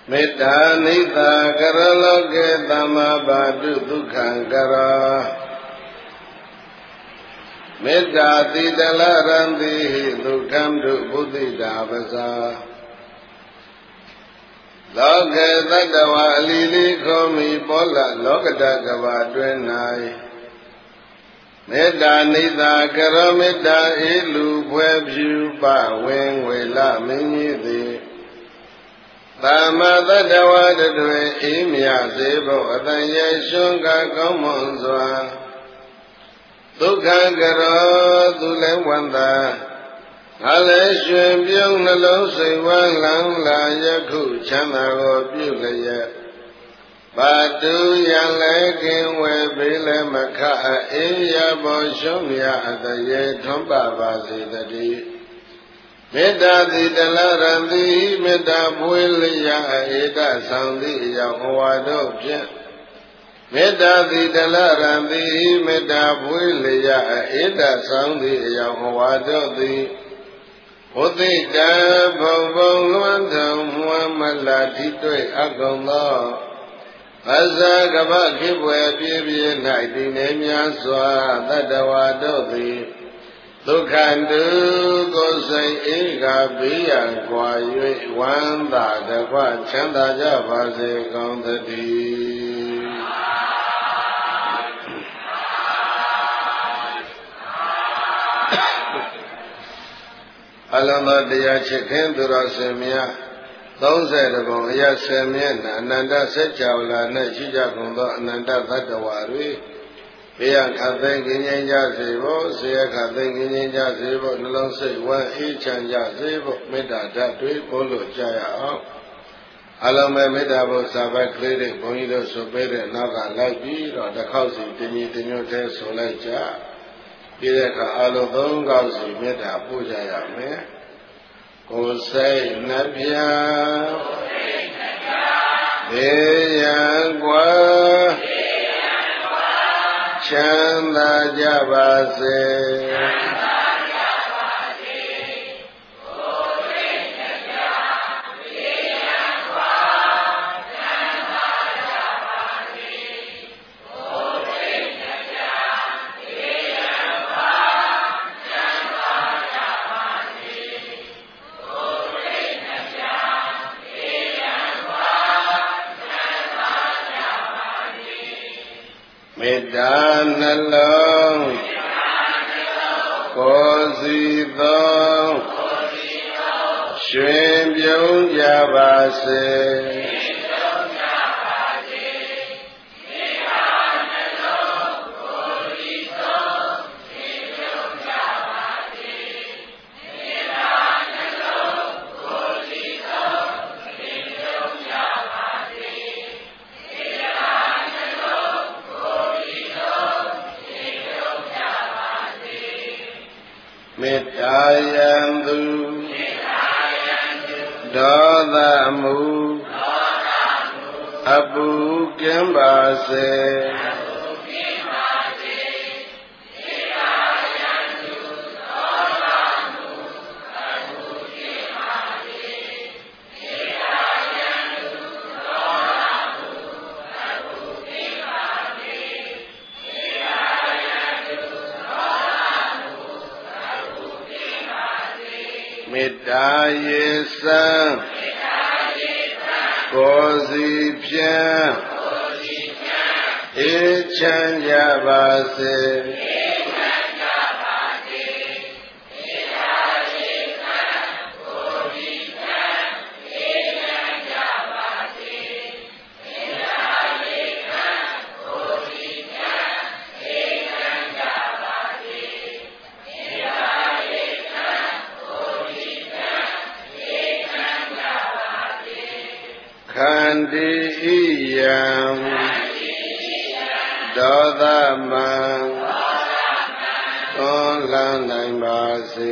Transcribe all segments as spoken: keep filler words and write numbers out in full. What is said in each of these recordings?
မေတ္တာနိတကရလောကေသမ္မာပါတုဒုက္ခံကရောမေတ္တာတိတလရံတိဒုက္ခံတုဘုဒ္ဓိတာပဇာလောကေတတ္တဝအလီလီခောမိပောလလောကတကဘာတွင်၌မေတ္တာနိတကရမေတ္တာဧလူဖွဲ့ဖြူပဝင်းဝေလမင်းကြီးသည်သမ္မာတတ္တဝတတွေအေးမြစေဖို့အတန်ရဲ့ရှုံးကကောင်းမွန်စွာဒုက္ခကရောသူလည်းဝန္တာငါလည်းရွှင်ပြုံးနှလုံးစိတ်ဝမ်းလန်းလာယခုချမ်းသာကိုပြုလျက်ပါတုယံလည်းကင်းဝဲပေးလည်းမခအေးရပေါ်ရှုံးမြအတရေထွန်းပါပါစေတည်းမေတ္တာတိတလရံတိမေတ္တာပွေလျာဧတဆောင်သည့်အယောင်ဝါတို့ဖြင့်မေတ္တာတိတလရံတိမေတ္တာပွေလျာဧတဆောင်သည့်အယောင်ဝါတို့သည်ဘုသိတံဘုံဘုံလွမ်းထုံမွမ်းမလာတိတွေ့အကုန်သောအဇာကပခိပွေပြည့်ပြည့်၌တည်နေများစွာတတ္တဝါတို့သည်ဒုက္ခတုကိုယ်စိတ်ဧကဘေးရန်ကွာ၍ဝမ်းသာတကွချမ်းသာကြပါစေကောင်းသတည်းအလုံးစုံတရားချစ်ခင်သူတော်စင်များသုံးဆယ်တပုံအရာဆယ်မျက်နှာအနန္တစัจ java လာ၌ရှိကြကုန်သောအနန္တသတ္တဝါတွေဘေးရန်ခတ်သိမ်းခြင်းကြစေဖို့ဆေရခတ်သိမ်းခြင်းကြစေဖို့နှလုံးစိတ်ဝမ်းအေးချမ်းကြစေဖို့မေတ္တာဓာတ်တွေပို့လို့ကြရအောင်အလုံးမဲ့မေတ္တာဘုရားဘက်ကလေးတွေဘုန်းကြီးတို့ဆိုပေးတဲ့နောက်ကလိုက်ပြီးတော့တစ်ခေါက်စီတညီတညွတ်သေးဆိုလိုက်ကြပြီးတဲ့အခါအလုံးသုံးခေါက်စီမေတ္တာပို့ကြရမယ်ကိုယ်စိတ်နှပြဘေးရန်ကွာချမ်းသာကြပါစေမေတ္တာနှလုံးကိုယ်စီသောရွှင်ပြုံးကြပါစေမေတ္တာယံသူဒေါသမူအပူကင်းပါစေမေတ္တာရေစံကိုယ်စီဖြင့်အေးချမ်းကြပါစေခန္တီဣယံဒေါသမံသွန်လန်းနိုင်ပါစေ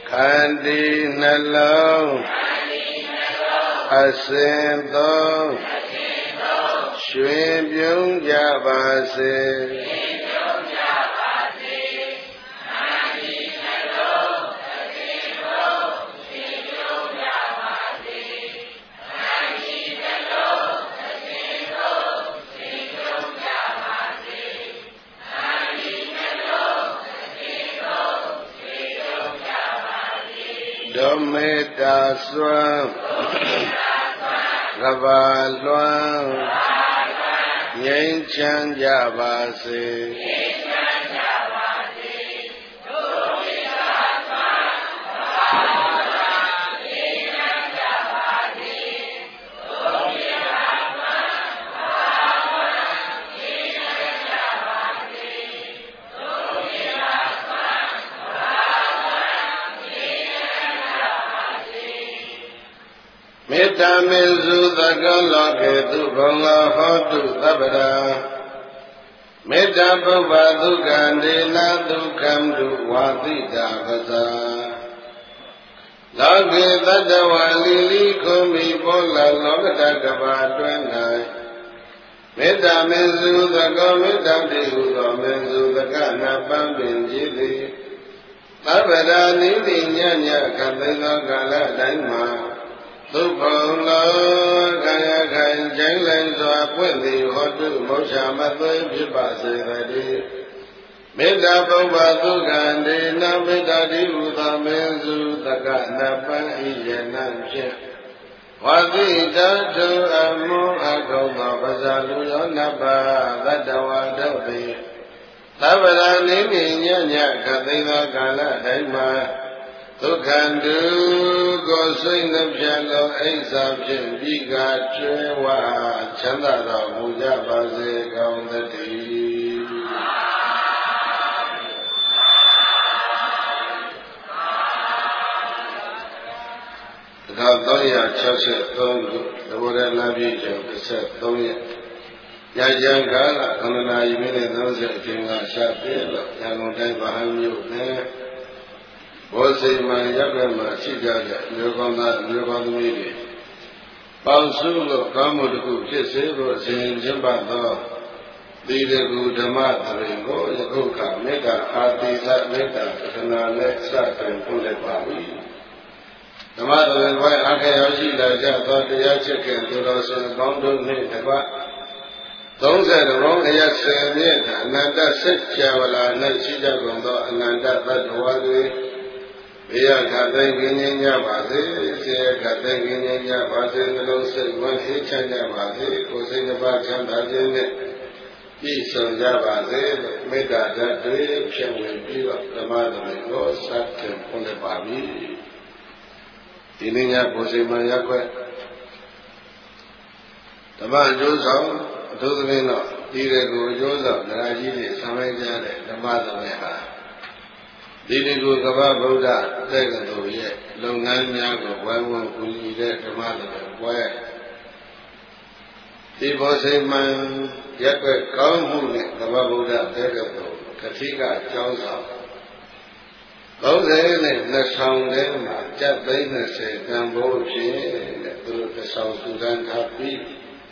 ခန္တီနှလုံးအစဉ်သုံးရွှင်ပြုံးကြပါစေဓမ္မေတ္တာစွမ်းကဘာလွှမ်းငြိမ်းချမ်းကြပါစေမေတ္တာမေစုသကလောကေတုဘုံလောဟောတုသဗ္ဗရာမေတ္တာပုဗ္ဗဒုက္ခန္တေနဒုက္ခံတုဝါတိတာပဇာလောကေတတ္တဝါလီလီခုံမိဘောလလောကတကဘာတွင်၌မေတ္တာမေစုသကောမေတ္တာတိဟုသောမေစုသကနာပန်းပင်ကြည်သည်သဗ္ဗရာနိတိညညခသိသောကာလတိုင်းမှာသုဘုံလောခန္ဓာခံကျိုင်းလိုက်စွာပွင့်သည်ဟောတုမောချမသွေဖြစ်ပါစေတည်းမေတ္တာပုဗ္ဗဒုက္ခန္တေနမေတ္တာတိဟုသောမေစုတကနပံဣယနဖြင့်ဝါတိတတုအမွန်အကုံသောပဇာလူရောနပသတ္တဝါတို့သည်သဗ္ဗရာနိမိညညခသိသောကာလတိုင်းမှာဒုက္ခန္တုကိုစိတ်နှပြလောအိစ္ဆာဖြင့်ပြီးကကျွဲဝချမ်းသာတော်မူကြပါစေကောင်းသတည်းတစ်ခါသုံးရာ၆၃ခုသဘောရလာပြည့်ကျော်တစ်ဆက်သုံးရက်ညာကြံကာလခန္ဓာယီမိနစ်၃၀အချိန်ကရှာပြည့်လို့ရန်ကုန်တိုင်းဗဟန်းမြို့နဲ့ဘောဇိမံရပ်ကွက်မှာရှိကြတဲ့မျိုးကောင်းသားမျိုးကောင်းသမီးတွေပေါင်းစုလို့ကောင်းမှုတစ်ခုဖြစ်စေဖို့အစဉ်ကျင့်ပါသောသီလကုဓမ္မတရင်ကိုယခုခမေတ္တာအာတိသမေတ္တာပထနာနဲ့စတင်ပြုလိုက်ပါပြီဓမ္မတရင်ဘွဲအခါရောက်ရှိလာကြသောတရားချစ်ခင်သူတော်စင်ကောင်းတို့နှင့်တကွသုံးဆယ်ရုံးအရဆယ်မြင့်အနန္တစိတ်ကြဝလာ၌ရှိကြကုန်သောအနန္တသတ္တဝါတွေဘေးခတ်သိမ်းခြင်းညပါစေဆေခတ်သိမ်းခြင်းညပါစေနှလုံးစိတ်ဝမ်းအေးချမ်းကြပါစေကိုယ်စိတ်နှပါချမ်းသာခြင်းနဲ့ပြည့်စုံကြပါစေလို့မေတ္တာဓာတ်တွေဖြင့်ဝင်ပြီးတော့ဓမ္မတော်ကိုစတင်ဖွင့်ပါပြီဒီနေ့ညကိုယ်စိတ်မှရက်ွက်ဓမ္မအကျိုးဆောင်အထူးသဖြင့်တော့ဒီတဲ့ကိုအကျိုးဆောင်ဒကာကြီးတွေဆောင်ရွက်ကြတဲ့ဓမ္မတော်ဟာဒီဒီကိုကမ္ဘာဗုဒ္ဓတက္ကသိုလ်ရဲ့လုပ်ငန်းများကိုဝိုင်းဝန်းကူညီတဲ့ဓမ္မတော်ပွဲဒီဘောဇိမံရက်ွက်ကောင်းမှုနဲ့ကမ္ဘာဗုဒ္ဓတက္ကသိုလ်ကတိကကျောင်းဆောင်သုံးဆယ်နဲ့နှစ်ဆောင်ထဲမှာကျပ်သိန်း၂၀တန်ဖိုးဖြင့်တဲ့သူတို့တစ်ဆောင်စုတန်းထားပြီး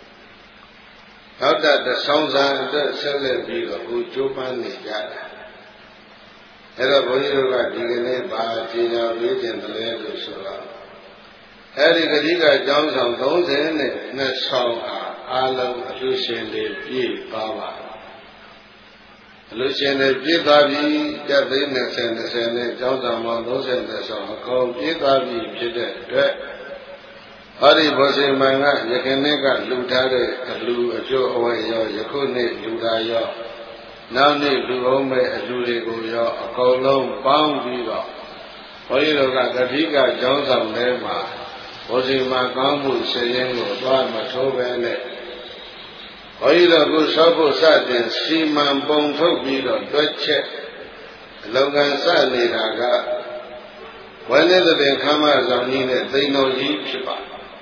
နောက်တစ်ဆောင်စာအတွက်ဆက်လက်ပြီးတော့ဟိုကျိုးပန်းနေကြတာအဲ့တော့ဘုန်းကြီးတို့ကဒီကနေ့ပါကျေညာလေးတင်တယ်လို့ဆိုတော့အဲ့ဒီကတိကကျောင်းဆောင်သုံးဆယ်နဲ့နှစ်ဆောင်ဟာအားလုံးအလူရှင်တွေပြည့်သွားပါအလူရှင်တွေပြည့်သွားပြီကျပ်သိန်း၂၀ ၂၀နဲ့ကျောင်းဆောင်ပေါင်း၃၂ဆောင်အကုန်ပြည့်သွားပြီဖြစ်တဲ့အတွက်ဟောဒီဘောဇိမံကယခင်နေ့ကလူထားတဲ့အလူအကျိုးအဝတ်ရောယခုနေ့လူထားရောနောက်နေ့လူအောင်မဲ့အလူတွေကိုရောအကုန်လုံးပေါင်းပြီးတော့ဘုန်းကြီးတို့ကကတိကကျောင်းဆောင်ထဲမှာဘောဇိမံကောင်းမှုစည်ရင်ကိုသွားမထိုးပဲနဲ့ဘုန်းကြီးတို့ကဆောက်ဖို့စတင်စီမံပုံထုတ်ပြီးတော့တွက်ချက်အလုံကန်စနေတာကဝိနည်းတဲ့ခမ်းမဆောင်ကြီးနဲ့သိန်းတော်ကြီးဖြစ်ပါ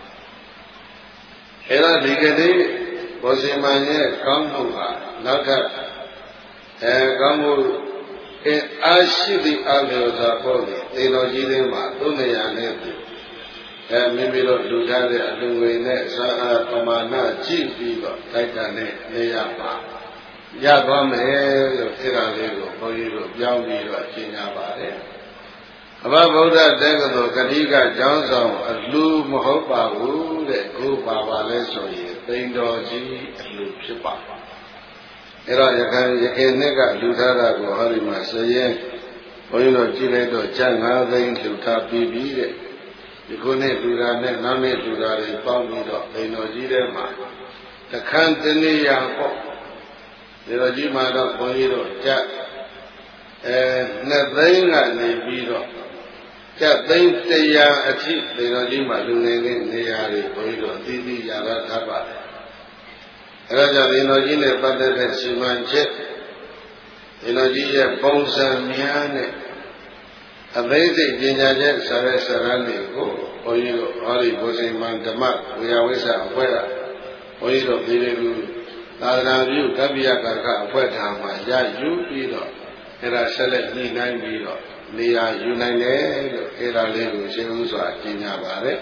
အဲ့ဒါဒီကနေ့ဘောဇိမံရဲ့ကောင်းမှုဟာနောက်ထပ်အဲကောင်းမှုကအဲအာရှိသည့်အလျော်စွာပေါ့လေသေတော်ကြီးတွေမှာသုံးနေရနဲ့အဲမိမိတို့လူထားတဲ့အလူငွေနဲ့စာအားပမာဏကြည့်ပြီးတော့တိုက်တာနဲ့နေရပါရသွားမယ်လို့အဲ့ဒါလေးကိုဘုန်းကြီးတို့ပြောင်းပြီးတော့ရှင်းကြပါတယ်အဘဗုဒ္ဓတက္ကသိုလ်ကတိကကျောင်းဆောင်အလူမဟုတ်ပါဘူးတဲ့ကိုပါပါလဲဆိုရင်သိန်တော်ကြီးအလူဖြစ်ပါအဲ့တော့ရခိုင်ရခိုင်နှစ်ကလူထားတာကိုဟောဒီမှာစရင်ဘုန်းကြီးတို့ကြည့်လိုက်တော့ကျပ်ငါးသိန်းလူထားပြီးပြီတဲ့ဒီခုနှစ်လူထားနဲ့နောက်နှစ်လူထားတွေပေါင်းပြီးတော့သိန်တော်ကြီးထဲမှာတခန်းတနည်းရပေါ့ဒီတော်ကြီးမှာတော့ဘုန်းကြီးတို့ကျပ်အဲနှစ်သိန်းကနေပြီးတော့ကျပ်သိန်းတရားအထိဒီတော်ကြီးမှာလူနေတဲ့နေရာတွေဘုန်းကြီးတို့အသီးသီးရတာထားပါတယ်အဲဒါကြောင့်ဒီတော်ကြီးနဲ့ပတ်သက်တဲ့စီမံချက်ဒီတော်ကြီးရဲ့ပုံစံများနဲ့အသေးစိတ်ပညာချက်ဆရာဆရာတွေကိုဘုန်းကြီးတို့ဟောဒီဘုဇင်မန်ဓမ္မဝေယဝိဆအဖွဲ့ကဘုန်းကြီးတို့ပြည်သူသာသနာပြုကပ္ပိယကာကအဖွဲ့ထံမှာရယူပြီးတော့အဲ့ဒါဆက်လက်နှိမ့်နိုင်ပြီးတော့နေရာယူနိုင်တယ်လို့အဲ့ဒါလေးကိုရှင်းဥစွာကျင့်ကြပါတယ်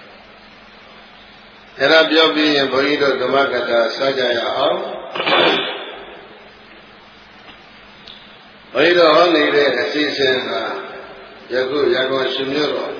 အဲ့ဒါပြောပြီးရင်ဘုန်းကြီးတို့ဓမ္မကထာစကြရအောင်ဘုန်းကြီးတို့ဟောနေတဲ့အစီအစဉ်ကယခုရကောရှင်မြို့တော်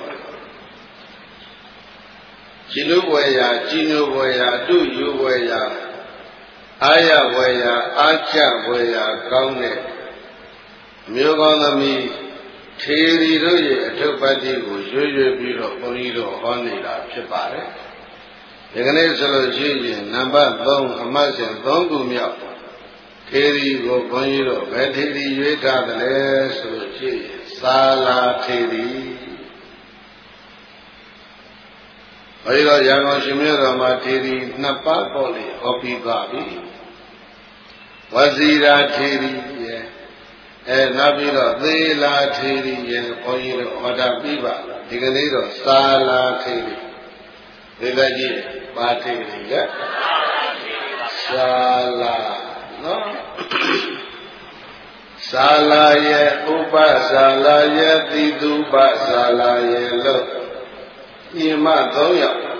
ကြည်လူဘွယ်ရာကြည်ညိုဘွယ်ရာအတုယူဘွယ်ရာအာရဘွယ်ရာအာချဘွယ်ရာကောင်းတဲ့မြို့ကောင်းသမီးထေရီတို့ရဲ့အထုပ်ပတ်တိကိုရွရွပြီးတော့ဘုန်းကြီးတို့ဟောနေတာဖြစ်ပါတယ်ဒီကနေ့ဆိုလို့ရှိရင်နံပါတ်သုံးအမှတ်စဉ်သုံးခုမြောက်ထေရီကိုဘုန်းကြီးတို့ဘယ်ထေရီရွေးထားတယ်လဲဆိုလို့ရှိရင်သာလာထေရီဘုရားရဟန်းရှင်မြတ်တော်မှာထေရီနှစ်ပါးပေါ်လေဟောပြီးသွားပြီဝဇီရာထေရီရဲ့အဲနောက်ပြီးတော့သေလာထေရီရဲ့ဘုန်းကြီးတို့ဟောတာပြီးပါဒီကနေ့တော့သာလာထေရီဒီလက်ကြီးပါထေရီရဲ့သာလာနော်သာလာရဲ့ဥပသာလာရဲ့တိတုပသာလာရဲ့လို့ညီမသုံးယောက်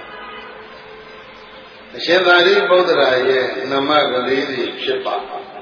အရှင်သာရိပုတ္တရာရဲ့နမကလေးတွေဖြစ်ပါ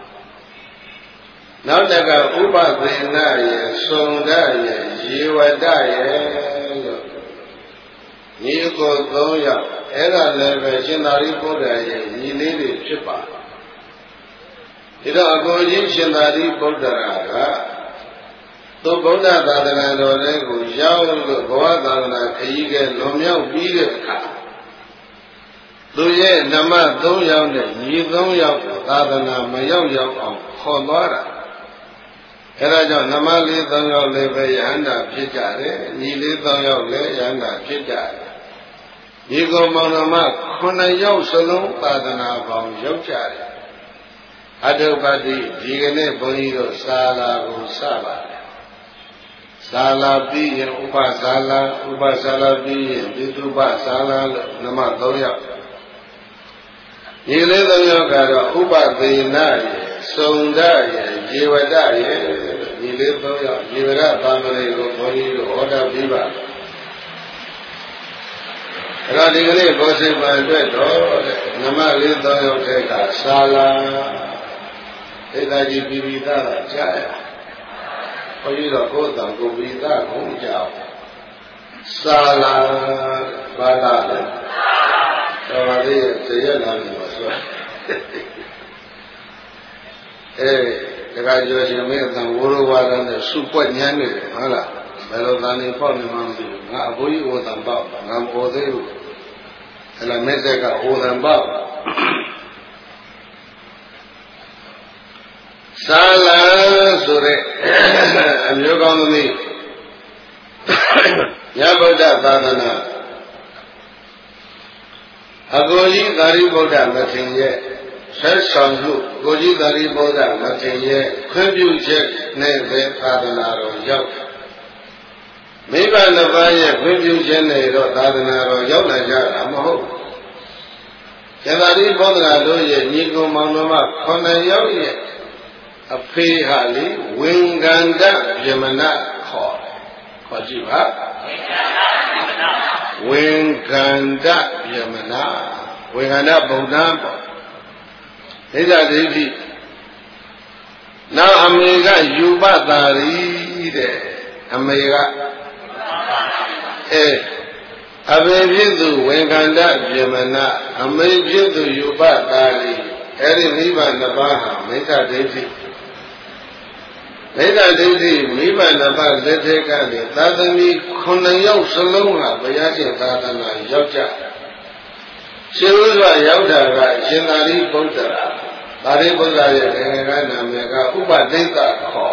နောက်တကဥပသေနရဲ့သုန္ဒရဲ့ယေဝတရဲ့လို့ညီကိုသုံးယောက်အဲ့ဒါလည်းပဲရှင်သာရိပုတ္တရာရဲ့ညီလေးတွေဖြစ်ပါဒီတော့အကိုကြီးရှင်သာရိပုတ္တရာကသူဗုဒ္ဓသာသနာတော်လေးကိုရောက်လို့ဘဝသာသနာခရီးကလွန်မြောက်ပြီးတဲ့အခါသူရဲ့နမသုံးယောက်နဲ့ညီသုံးယောက်ကိုသာသနာမရောက်ရောက်အောင်ခေါ်သွားတာအဲဒါကြောင့်နမလေးသုံးယောက်လည်းပဲယဟန္တာဖြစ်ကြတယ်ညီလေးသုံးယောက်လည်းယဟန္တာဖြစ်ကြတယ်ဒီကောင်မောင်နှမခုနှစ်ယောက်စလုံးသာသနာပေါင်းရောက်ကြတယ်အတုပတိဒီကနေ့ဘုန်းကြီးတို့စာလာကိုစပါတယ်သာလာပြီးရင်ဥပသာလာဥပသာလာပြီးရင်ပိတုပသာလာလို့နမသုံးယောက်ဒီလေးသုံးယောက်ကတော့ဥပသေနရဲ့သုန္ဒရဲ့ယေဝတရဲ့ဒီလေးသုံးယောက်ယေဝရသာမဏေကိုဘုန်းကြီးတို့ဟောတာပြီးပါအဲ့တော့ဒီကနေ့ဘောဇိမအတွက်တော့နမလေးသုံးယောက်တည်းကသာလာဧကကြီးပိပိသတာကြားရဘုန်းကြီးတော့ကိုယ်တန်ကိုပိသကိုကြောက်သာလာဘာသာလဲတော်ပါလေဇေယျနာမည်ပါဆိုအဲဒါကကြောရှင်မင်းအတန်ဝရဝါဒနဲ့စုပွက်ညမ်းနေတယ်ဟုတ်လားဘယ်လိုတန်နေပေါ့နေမှမသိဘူးငါအဘိုးကြီးဟိုတန်ပေါ့ငါမပေါ်သေးဘူးအဲ့လားမက်ဆက်ကဟိုတန်ပေါ့သာလာဆိုတဲ့အမျိုးကောင်းသမီးညဗုဒ္ဓသာသနာအကိုကြီးသာရိပုတ္တမထေရရဲ့ဆက်ဆောင်မှုကိုကြီးသာရိပုတ္တမထေရရဲ့ခွင့်ပြုချက်နဲ့ပဲသာသနာတော်ရောက်မိဘနှစ်ပါးရဲ့ခွင့်ပြုချက်နဲ့တော့သာသနာတော်ရောက်လာကြတာမဟုတ်ကျန်သာရိပုတ္တရာတို့ရဲ့ညီကောင်မောင်နှမခုနှစ်ယောက်ရဲ့အဖေဟာလေဝင်္ဂန္ဓဗျမနခေါ်ခေါ်ကြည့်ပါဝင်္ဂန္ဓဗျမနဝင်္ဂန္ဓဗုဒ္ဓပေါ့ဒိဋ္ဌဒိဋ္ဌိနောက်အမေကယူပတာရီတဲ့အမေကအဲအဘေဖြစ်သူဝင်္ဂန္ဓဗျမနအမေဖြစ်သူယူပတာရီအဲ့ဒီမိဘနှစ်ပါးဟာမိစ္ဆာဒိဋ္ဌိမိစ္ဆာဒိဋ္ဌိမိဘနှစ်ပါးလက်ထက်ကနေသာသမီခုနှစ်ယောက်စလုံးဟာဘုရားရှင်သာသနာရောက်ကြရှင်ဥစွာရောက်တာကရှင်သာရိပုတ္တရာသာရိပုတ္တရာရဲ့ငယ်ငယ်ကနာမည်ကဥပဒိဋ္ဌခေါ်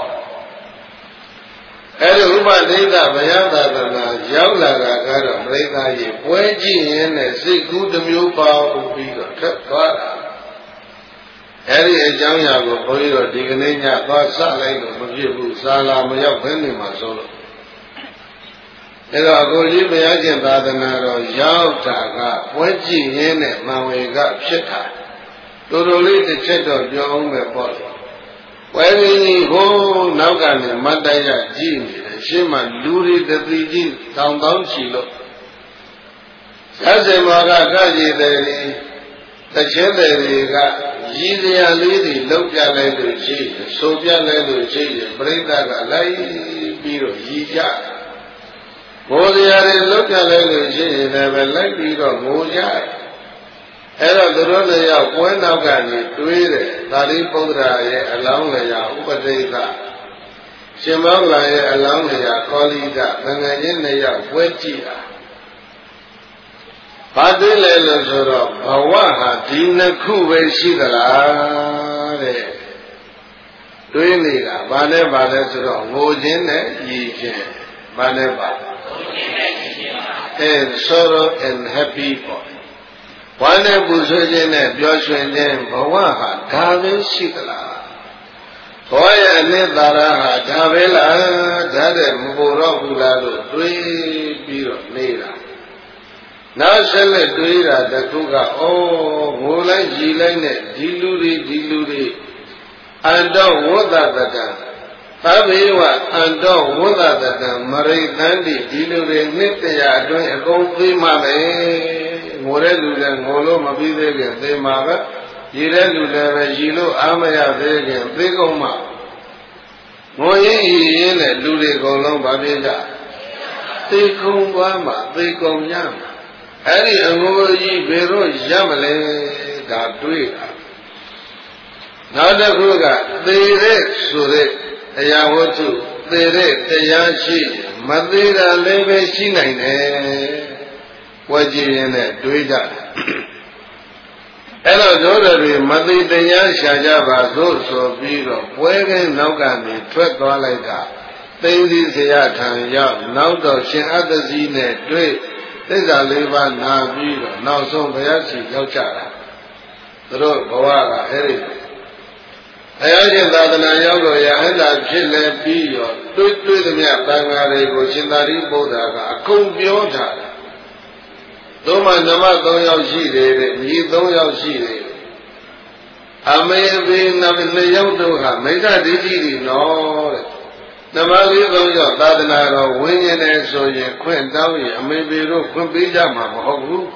အဲ့ဒီဥပဒိဋ္ဌဘုရားသာသနာရောက်လာတာကတော့ပြိဿကြီးပွဲကြည့်ရင်နဲ့စိတ်ကူးတစ်မျိုးပေါပြီးတော့ထက်သွားတာအဲ့ဒီအကြောင်းအရာကိုဘုန်းကြီးတို့ဒီကနေ့ညသွားစလိုက်လို့မဖြစ်ဘူးစာလာမရောက်ဘဲနေမှာဆိုလို့အဲ့တော့အကိုကြီးဘုရားရှင်သာသနာတော်ရောက်တာကပွဲကြည့်ရင်းနဲ့မံဝေကဖြစ်တာတော်တော်လေးတစ်ချက်တော့ပြောအောင်ပဲပေါ့လေပွဲရင်းကြီးဟိုးနောက်ကနေမတ်တိုက်ရကြည့်နေတယ်ရှင်းမှလူတွေတတိကြီးတောင်တောင်းချီလို့ဆက်စင်မောကကကြည်တယ်တချင်းတွေကရည်စရာလေးတွေလောက်ပြလိုက်လို့ရှိရင်ဆိုပြလိုက်လို့ရှိရင်ပြိဿကလိုက်ပြီးတော့ရည်ကြမိုးစရာတွေလောက်ပြလိုက်လို့ရှိရင်လည်းပဲလိုက်ပြီးတော့ငိုကြအဲ့တော့သူတို့လည်းရောက်ပွဲနောက်ကနေတွေးတယ်သာရိပုတ္တရာရဲ့အလောင်းလျာဥပဒိဋ္ဌရှင်မောဂလရဲ့အလောင်းလျာကောလိဒငငယ်ချင်းနှစ်ယောက်ပွဲကြည့်တာဘာသိလဲလို့ဆိုတော့ဘဝဟာဒီနှစ်ခုပဲရှိသလားတဲ့တွေးနေတာဘာနဲ့ဘာလဲဆိုတော့ငိုခြင်းနဲ့ရည်ခြင်းဘာနဲ့ပါအဲ sorrow and happy ပေါ့ဝမ်းနဲ့ပူဆွေးခြင်းနဲ့ပျော်ရွှင်ခြင်းဘဝဟာဒါပဲရှိသလားဘဝရဲ့အနှစ်သာရဟာဒါပဲလားဒါတဲ့မပေါ်တော့ဘူးလားလို့တွေးပြီးတော့နေတာနောက်ဆက်လက်တွေးတာတခုကဩငိုလိုက်ကြည်လိုက်နဲ့ဒီလူတွေဒီလူတွေအန္တောဝဋ္ဌတတံသဗ္ဗေဝအန္တောဝဋ္ဌတတံမရိသန္တိဒီလူတွေနှစ်တရာအတွင်းအကုန်သိမှပဲငိုတဲ့လူလည်းငိုလို့မပြီးသေးခင်သိမှာပဲရည်တဲ့လူလည်းပဲရည်လို့အားမရသေးခင်သိကုန်မှငိုရင်ရည်ရင်နဲ့လူတွေအကုန်လုံးဗာပြေကြသိကုန်သွားမှသိကုန်ရမှာအဲ့ဒီအငိုကြီးဘယ်တော့ရမလဲဒါတွေးတာနောက်တစ်ခုကသေတဲ့ဆိုတဲ့အရာဝတ္ထုသေတဲ့တရားရှိမသေးတာလည်းပဲရှိနိုင်တယ်ဝကြည်ရင်နဲ့တွေးကြတယ်အဲ့တော့တို့တွေမသေးတရားရှာကြပါသို့ဆိုပြီးတော့ပွဲကင်းနောက်ကနေထွက်သွားလိုက်တာသိသိစရာထံရောက်နောက်တော့ရှင်အတ္တစီနဲ့တွေ့သစ္စာလေးပါးနာပြီးတော့နောက်ဆုံးဘုရားရှိရောက်ကြတာသူတို့ဘဝကအဲ့ဒီဘုရားရှင်သာသနာရောက်လို့ရဟန္တာဖြစ်လဲပြီးရောတွေးတွေးသမျှတန်ဃာတွေကိုရှင်သာရိပုတ္တရာကအကုန်ပြောထားတယ်တို့မှနမသုံးယောက်ရှိတယ်တဲ့ညီသုံးယောက်ရှိတယ်အမေဘေနမနှစ်ယောက်တို့ဟာမိစ္ဆာဒိဋ္ဌိတွေနော်တဲ့နမလေးသုံးယောက်သာသနာတော်ဝင်းကျင်တယ်ဆိုရင်ခွင့်တောင်းရင်အမေဘေတို့ခွင့်ပေးကြမှာမဟုတ်ဘူး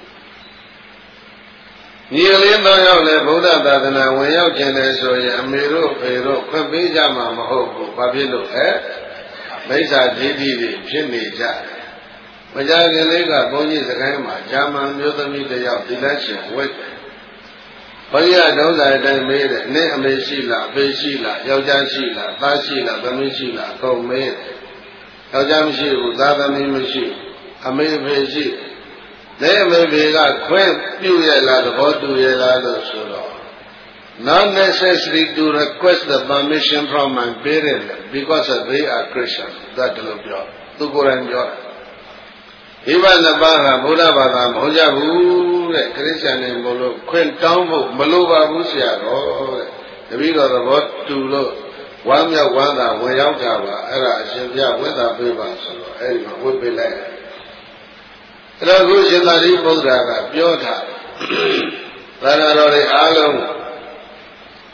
ညီလေးသုံးယောက်လည်းဗုဒ္ဓသာသနာဝင်ရောက်ခြင်းတယ်ဆိုရင်အမေတို့ဖေတို့ခွင့်ပေးကြမှာမဟုတ်ဘူးဘာဖြစ်လို့လဲမိစ္ဆာဒိဋ္ဌိတွေဖြစ်နေကြတယ်မကြခင်လေးကဘုန်းကြီးစကိုင်းမှာဂျာမန်မျိုးသမီးတယောက်ဒီလက်ရှင်ဝိတ်တယ်ဘုန်းကြီးကဒုစရအတိုင်းမေးတယ်နင့်အမေရှိလားအဖေရှိလားယောက်ျားရှိလားသားရှိလားသမီးရှိလားအကုန်မေးတယ်ယောက်ျားမရှိဘူးသားသမီးမရှိဘူးအမေအဖေရှိတယ်အမေဖေကခွင့်ပြုရလားသဘောတူရလားလို့ဆိုတော့ not necessary to request the permission from my parents because they are Christian ဒါတလို့ပြောသူကိုယ်တိုင်ပြောဒီဘနှစ်ပါးကဗုဒ္ဓဘာသာမဟုတ်ကြဘူးတဲ့ခရစ်ယာန်တွေမလို့ခွင့်တောင်းဖို့မလိုပါဘူးဆရာတော်တဲ့တပည့်တော်သဘောတူလို့ဝမ်းမြောက်ဝမ်းသာဝင်ရောက်ကြပါအဲ့ဒါအရှင်ပြဝိသပေးပါဆိုတော့အဲ့ဒီမှာဝတ်ပေးလိုက်တယ်အဲ့တော့ခုရှင်သာရိပုတ္တရာကပြောထားသာရတော်တွေအားလုံး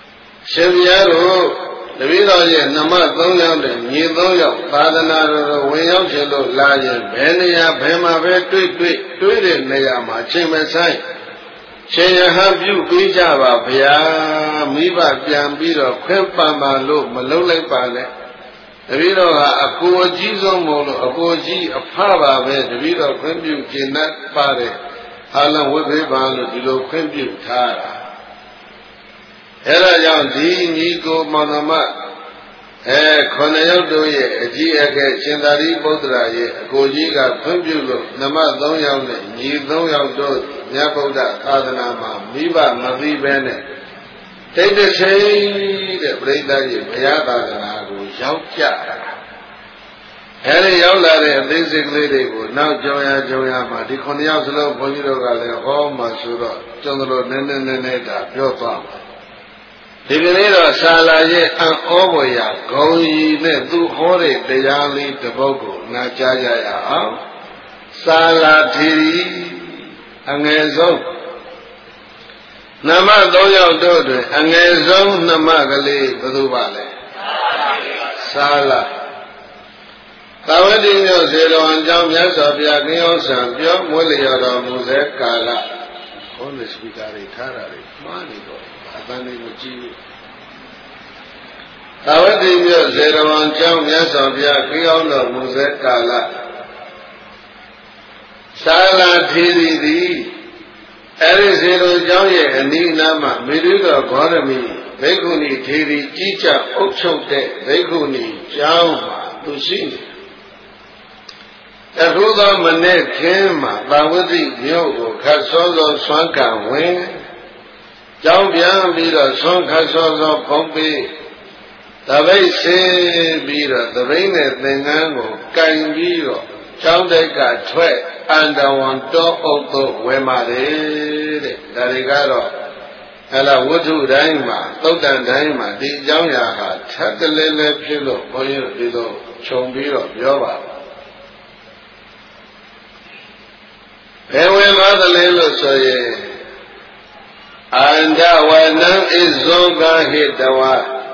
ရှင်ပြားတို့တပည့်တော်ရဲ့နမသုံးယောက်နဲ့ညီသုံးယောက်သာသနာတော်ဝင်ရောက်ခြင်းလို့လာရင်ဘယ်နေရာဘယ်မှာပဲတွေ့တွေ့တွေ့တဲ့နေရာမှာချိန်မဆိုင်ရှင်ရဟန်းပြုပေးကြပါဗျာမိဘပြန်ပြီးတော့ခွင့်ပန်ပါလို့မလုံးလိုက်ပါနဲ့တပည့်တော်ဟာအကိုအကြီးဆုံးမို့လို့အကိုကြီးအဖပါပဲတပည့်တော်ခွင့်ပြုကျင့်တတ်ပါတယ်ဟာလဝိဘေးပါလို့ဒီလိုခွင့်ပြုထားတာအဲဒါကြောင့်ဒီညီကိုမောင်နှမအဲခုနှစ်ယောက်တို့ရဲ့အကြီးအကဲရှင်သာရိပုတ္တရာရဲ့အကိုကြီးကခွင့်ပြုလို့နမသုံးယောက်နဲ့ညီသုံးယောက်တို့မြတ်ဗုဒ္ဓသာသနာမှာမိဘမသိဘဲနဲ့တိတ်တဆိတ်တဲ့ပြိဿကြီးဘုရားသာသနာကိုရောက်ကြတာအဲဒီရောက်လာတဲ့အသေးစိတ်ကလေးတွေကိုနောက်ကြောင်ရကြောင်ရမှာဒီခုနှစ်ယောက်စလုံးဘုန်းကြီးတို့ကလည်းဟောမှဆိုတော့ကျွန်တော်တို့နည်းနည်းနည်းနည်းတာပြောသွားမှာဒီကနေ့တော့ဆာလာရဲ့အံ့ဩဖွယ်ရာဂုံကြီးနဲ့သူဟောတဲ့တရားလေးတစ်ပုဒ်ကိုနာကြားကြရအောင်ဆာလာထီအငယ်ဆုံးနမသုံးယောက်တို့တွင်အငယ်ဆုံးနမကလေးဘယ်သူပါလဲဆာလာသာဝတိမြို့စေတော်အကြောင်းမြတ်စွာဘုရားကင်းအောင်ဆံပြောမွေးလျော်တော်မူစေကာလဟောတဲ့စပီကာတွေထားတာတွေမှားနေတော့အတန်လေးမကြည့်ဘူးသာဝတိမြို့စေတော်အကြောင်းမြတ်စွာဘုရားကင်းအောင်တော်မူစေကာလသာလာထီရီသည်အဲ့ဒီစေတော်အကြောင်းရဲ့အနိနာမမေရုတော်ဂေါရမီဘိက္ခုနီထီရီကြီးကြအုပ်ချုပ်တဲ့ဘိက္ခုနီကျောင်းမှာသူရှိနေအခုသောမနေ့ခင်းမှာသာဝတိမြို့ကိုခတ်စောစောဆွမ်းကံဝင်ကြောင်းပြန်ပြီးတော့ဆွမ်းခတ်စောစောဖုံးပြီးတပိတ်ဆေးပြီးတော့တပိတ်နဲ့သင်္ကန်းကိုကင်ပြီးတော့ကျောင်းတိုက်ကထွက်အန္တဝန်တောအုပ်သို့ဝင်ပါတယ်တဲ့ဒါတွေကတော့ဟလာဝတ္ထုတိုင်းမှာသုတ်တန်တိုင်းမှာဒီအကြောင်းအရာဟာထပ်တလဲလဲဖြစ်လို့ဘုန်းကြီးတို့ဒီလိုခြုံပြီးတော့ပြောပါဘယ်ဝင်သွားသလဲလို့ဆိုရင်အန္တဝနံဣဇောကဟိတဝ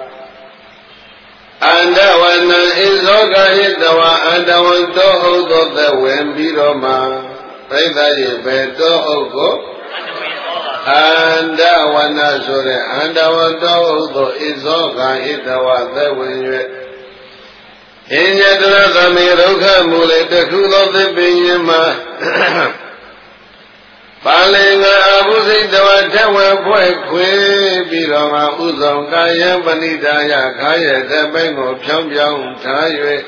အန္တဝနံဣဇောကဟိတဝအန္တဝံတောဟုတ်သောသက်ဝင်ပြီးတော့မှပြိဿရဲ့ဘယ်တောဟုတ်ကိုအန္တဝနဆိုတဲ့အန္တဝံတောဟုတ်သောဣဇောကဟိတဝသက်ဝင်၍အင်းညတရသမေဒုက္ခမူလေတခုသောသစ်ပင်ရင်မှာပါဠိငါအဘုစိတ်တဝထဝဲဖွဲ့ခွေပြီးတော့မှဥဆောင်ကာယံပဏိဒါယခါရဲ့တပိန်ကိုဖြောင်းဖြောင်းထား၍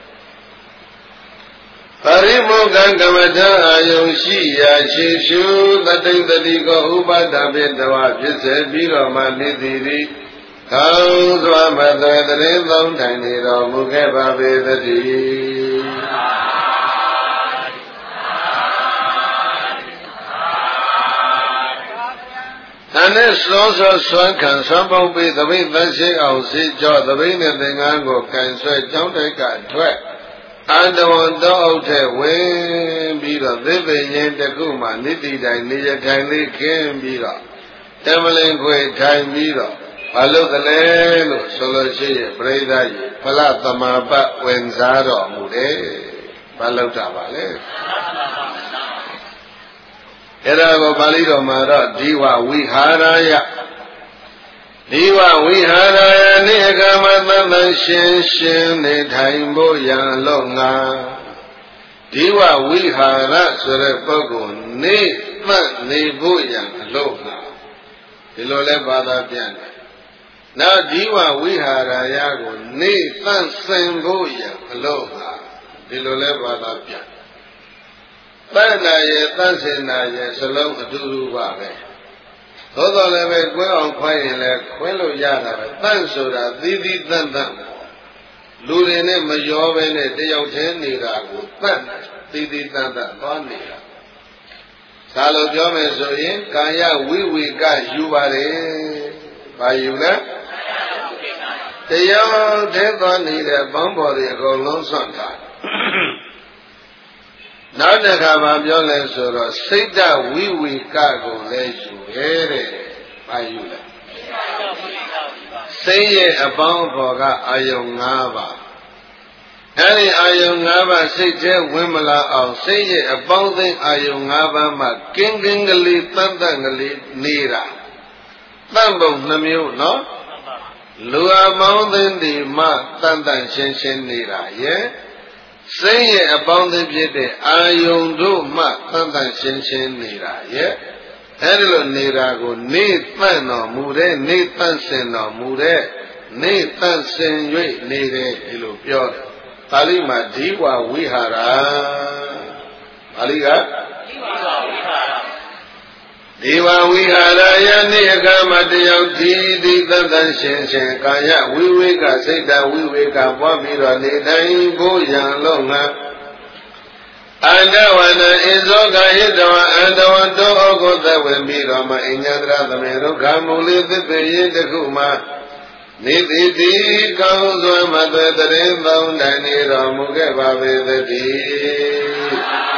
ပရိမုခကမ္မထာအာယုံရှိရာရှိရှုတတိတတိကိုဥပဒပိတဝဖြစ်စေပြီးတော့မှနေသည်သည်ကောင်းစွာမသွေတရင်သုံးထိုင်နေတော်မူခဲ့ပါပေသတည်းအနဲ့စောစောဆွမ်းခံဆွမ်းပေါင်းပြီးသပိတ်သရှိအောင်စေကြောသပိတ်နဲ့သင်္ကန်းကိုကန်ဆွဲကျောင်းတိုက်ကထွက်အန္တဝန်တောအုပ်ထဲဝင်ပြီးတော့သစ်ပင်ရင်တစ်ခုမှနိတိတိုင်နေရထိုင်လေးခင်းပြီးတော့တမလင်ခွေထိုင်ပြီးတော့ဘာလို့ကလေးလို့ဆိုလို့ရှိရင်ပြိဿကြီးဖလသမာပတ်ဝင်စားတော်မူတယ်ဘာလို့တာပါလဲအဲ့ဒါကိုပါဠိတော်မှာတော့ဒီဝဝိဟာရယဒီဝဝိဟာရယနိအကမသတ္တရှင်းရှင်းနေထိုင်ဖို့ရန်လို့ငါဒီဝဝိဟာရဆိုတဲ့ပုဂ္ဂိုလ်နေသတ်နေဖို့ရန်အလို့ငါဒီလိုလဲဘာသာပြန်တယ်နောက်ဒီဝဝိဟာရယကိုနေသတ်စင်ဖို့ရန်အလို့ငါဒီလိုလဲဘာသာပြန်တဏ္ဍာရဲ့သန့်စင်နာရဲ့စလုံးအတူတူပါပဲသို့တော်လည်းပဲကွင်းအောင်ခွဲရင်လည်းခွင်းလို့ရတာပဲတန့်ဆိုတာသီးသီးတန့်တန့်လူတွေနဲ့မရောပဲနဲ့တယောက်တည်းနေတာကိုတန့်သီးသီးတန့်တန့်သွားနေတာဒါလိုပြောမယ်ဆိုရင်ကာယဝိဝေကယူပါတယ်ဘာယူလဲတယောက်တည်းသွားနေတဲ့ဘောင်းပေါ်တွေအကုန်လုံးဆွန့်တာနောက်တစ်ခါမှပြောလဲဆိုတော့စိတ်တဝိဝေကကိုလည်းယူရဲတဲ့။ဘာယူလဲ။စိတ်ရဲ့အပေါင်းဖော်ကအာယုံ၅ပါးအဲ့ဒီအာယုံ၅ပါးစိတ်ထဲဝင်မလာအောင်စိတ်ရဲ့အပေါင်းသိအာယုံ၅ပါးမှာကင်းကင်းကလေးတန်တန်ကလေးနေတာတန်ပုံနှမျိုးနော်လူအပေါင်းသိဒီမှတန်တန်ရှင်းရှင်းနေတာရဲ့စိတ်ရဲ့အပေါင်းသိဖြစ်တဲ့အာယုံတို့မှတန်တန်ရှင်းရှင်းနေတာရဲ့အဲ့ဒီလိုနေတာကိုနေတန့်တော်မူတဲ့နေတန့်စင်တော်မူတဲ့နေတန့်စင်၍နေတယ်ဒီလိုပြောတယ်ပါဠိမှာဒီဝဝိဟာရပါဠိကဒီဝဝိဟာရယနေ့အခါမှာတယောက်ဒီဒီတန်တန်ရှင်းရှင်းကာယဝိဝေကစိတ်တဝိဝေကပွားပြီးတော့နေတိုင်းကိုရန်လုံးငါအန္တဝနဣဇောကဟိတဝအန္တဝတောဩဂုသဝေမိတော်မအညတရသမေဒုက္ခမူလိသစ္စေယတခုမှာနေတိတိကောင်းစွာမသွေတရင်ပေါင်းတိုင်နေတော်မူခဲ့ပါပေသတည်း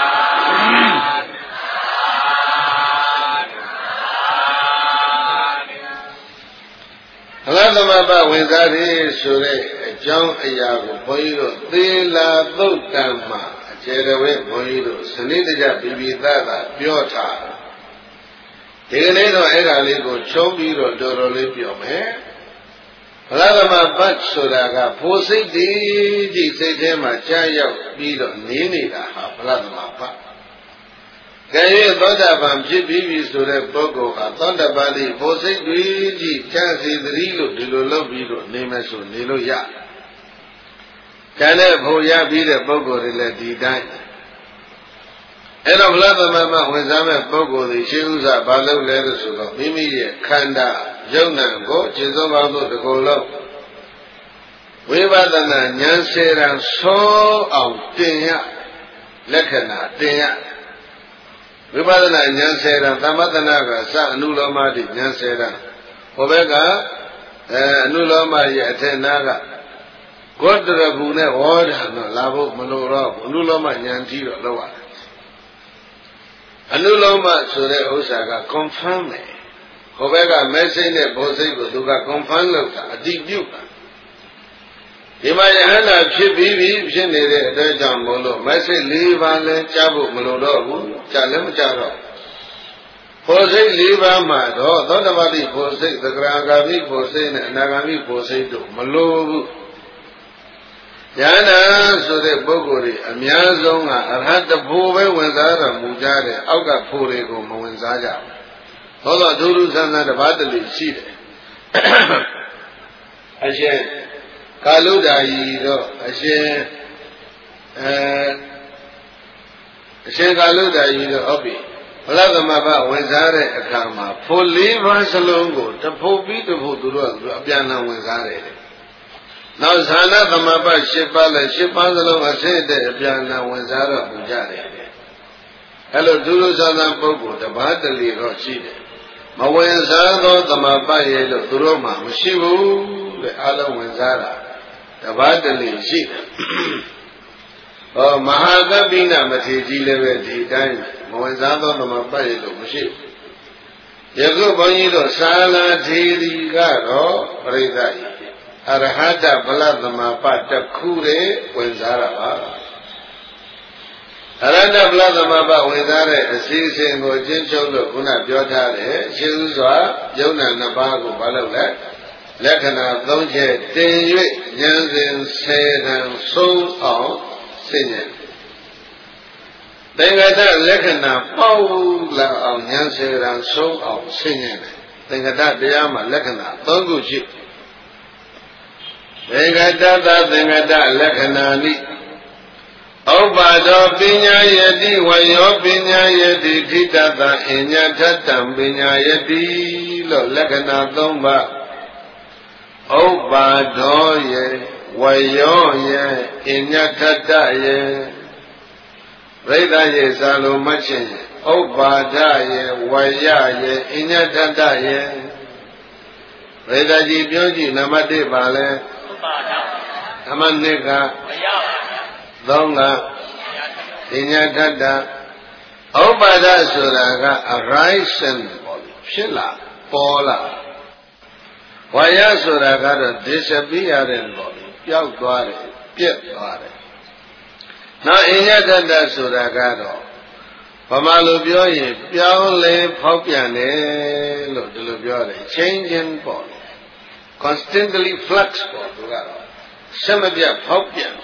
အလသမဘဝင်စားရဆိုတဲ့အကြောင်းအရာကိုဘုန်းကြီးတို့သေလာသုတ်တံမှာကျေရဝဲဘုန်းကြီးတို့စနစ်တကျပြပြသားသားပြောထားဒီကနေ့တော့အဲ့ဒါလေးကိုချုံးပြီးတော့တော်တော်လေးပြောမယ်ဗလာသမဘတ်ဆိုတာကဖို့စိတ်တည်ကြည်စိတ်ထဲမှာကြာရောက်ပြီးတော့နေနေတာဟာဗလာသမဘတ်ကဲရသောတာပန်ဖြစ်ပြီးပြီဆိုတဲ့ပုဂ္ဂိုလ်ဟာသောတာပန်ဒီဖို့စိတ်တည်ကြည်ကြာစီသတိလို့ဒီလိုလုပ်ပြီးတော့နေမယ်ဆိုနေလို့ရတယ်ကျန်တဲ့ဖို့ရပြီးတဲ့ပုဂ္ဂိုလ်တွေလည်းဒီတိုင်းအဲ့တော့ဗလာသမမဝင်စားမဲ့ပုဂ္ဂိုလ်တွေရှင်းဥစွာဘာလုပ်လဲလို့ဆိုတော့မိမိရဲ့ခန္ဓာယုံနာကိုခြေစုံပေါင်းတို့ဒီကိုယ်လုံးဝိပဿနာဉာဏ်စေရန်ဆိုးအောင်တင်ရလက္ခဏာတင်ရဝိပဿနာဉာဏ်စေရန်သမတနာကစအနုလောမတိဉာဏ်စေရန်ဟိုဘက်ကအဲအနုလောမရဲ့အထက်နာကကောတရဘူးနဲ့ဝေါ်တာတော့လာဖို့မလိုတော့ဘူးအနုလောမဉာဏ်ကြီးတော့လောက်ရတယ်အနုလောမဆိုတဲ့ဥစ္စာက confirm ပဲဟိုဘက်က message နဲ့ဘောစိတ်ကိုသူက confirm လုပ်တာအတိပြုတာဒီမှာယဟန္တာဖြစ်ပြီးပြီဖြစ်နေတဲ့အတွက်ကြောင့်မို့လို့ message ၄ပါးလဲကြားဖို့မလိုတော့ဘူးကြားလည်းမကြားတော့ဘောစိတ်၄ပါးမှာတော့သောတပတိဘောစိတ်သကရာဂာမိဘောစိတ်နဲ့အနာဂာမိဘောစိတ်တို့မလိုဘူးယန္တာဆိုတဲ့ပုဂ္ဂိုလ်တွေအများဆုံးကအရဟတဖို့ပဲဝင်စားတော်မူကြတဲ့အောက်ကဖို့တွေကိုမဝင်စားကြဘူး။သောသောဒုရုသန္တာတပါးတလူရှိတယ်။အရှင်ကာလုဒ္ဓာယီတော့အရှင်အဲအရှင်ကာလုဒ္ဓာယီတော့ဟုတ်ပြီ။ဘလသမဘဝင်စားတဲ့အခါမှာဖို့လေးပါးစလုံးကိုတဖို့ပြီးတဖို့သူတို့ကအပြန်အလှန်ဝင်စားတယ်။နောက်ဇာနာသမဘ၈ပါးလည်း၈ပါးစလုံးအစစ်တဲ့အပြန်အလှန်ဝင်စားတော့ပူကြတယ်။အဲလိုဒုလူဇာနာပုဂ္ဂိုလ်တပါးတလီတော့ရှိတယ်။မဝင်စားသောသမဘရဲ့လို့သူတို့မှမရှိဘူးတဲ့အလုံးဝင်စားတာတပါးတလီရှိတယ်။ဟောမဟာကပိဏမထေကြီးလည်းပဲဒီတိုင်းမဝင်စားသောသမဘရဲ့လို့မရှိဘူး။ယခုဘုန်းကြီးတို့သာလာထေရီကတော့ပြိဿကြီးအရဟတဗလသမပတခုတဲ့ဝင်စားတာပါအရဟတဗလသမပဝင်စားတဲ့အစီအစဉ်ကိုကျင့်ချုပ်လို့ခုနပြောထားတယ်ရှင်းဥစွာယုံနာနှစ်ပါးကိုဘာလို့လဲလက္ခဏာသုံးချက်တင်၍ဉာဏ်စဉ်ဆယ်တန်ဆုံးအောင်သိဉာဏ်သင်္ကတလက္ခဏာပေါက်လာအောင်ဉာဏ်ဆယ်တန်ဆုံးအောင်သိဉာဏ်သင်္ကတတရားမှာလက္ခဏာသုံးခုရှိသင်္ကတသသင်္ကတလက္ခဏာနိဥပ္ပါဒောပညာယတိဝယောပညာယတိထိတတံအညထတံပညာယတိလို့လက္ခဏာသုံးပါးဥပ္ပါဒောယေဝယောယေအညထတယေပြိဿယေသာလိုမှတ်ခြင်းဥပ္ပါဒယေဝယယေအညထတယေပြိဿကြီးပြောကြည့်နံပါတ်၁ပါလဲဓမ္မနှစ်ကသုံးကပညာတတ္တဥပ္ပါဒဆိုတာက arising ဖြစ်လာပေါ်လာဝါယဆိုတာကတော့ disappear ရတယ်ပေါ့ပျောက်သွားတယ်ပြက်သွားတယ်နောက်အညတတဆိုတာကတော့ဗမာလိုပြောရင်ပြောင်းလဲဖောက်ပြန်တယ်လို့ဒီလိုပြောတယ် changing ပေါ့ constantly flux ပေါ့သူကတော့ဆက်မပြတ်ဖောက်ပြန်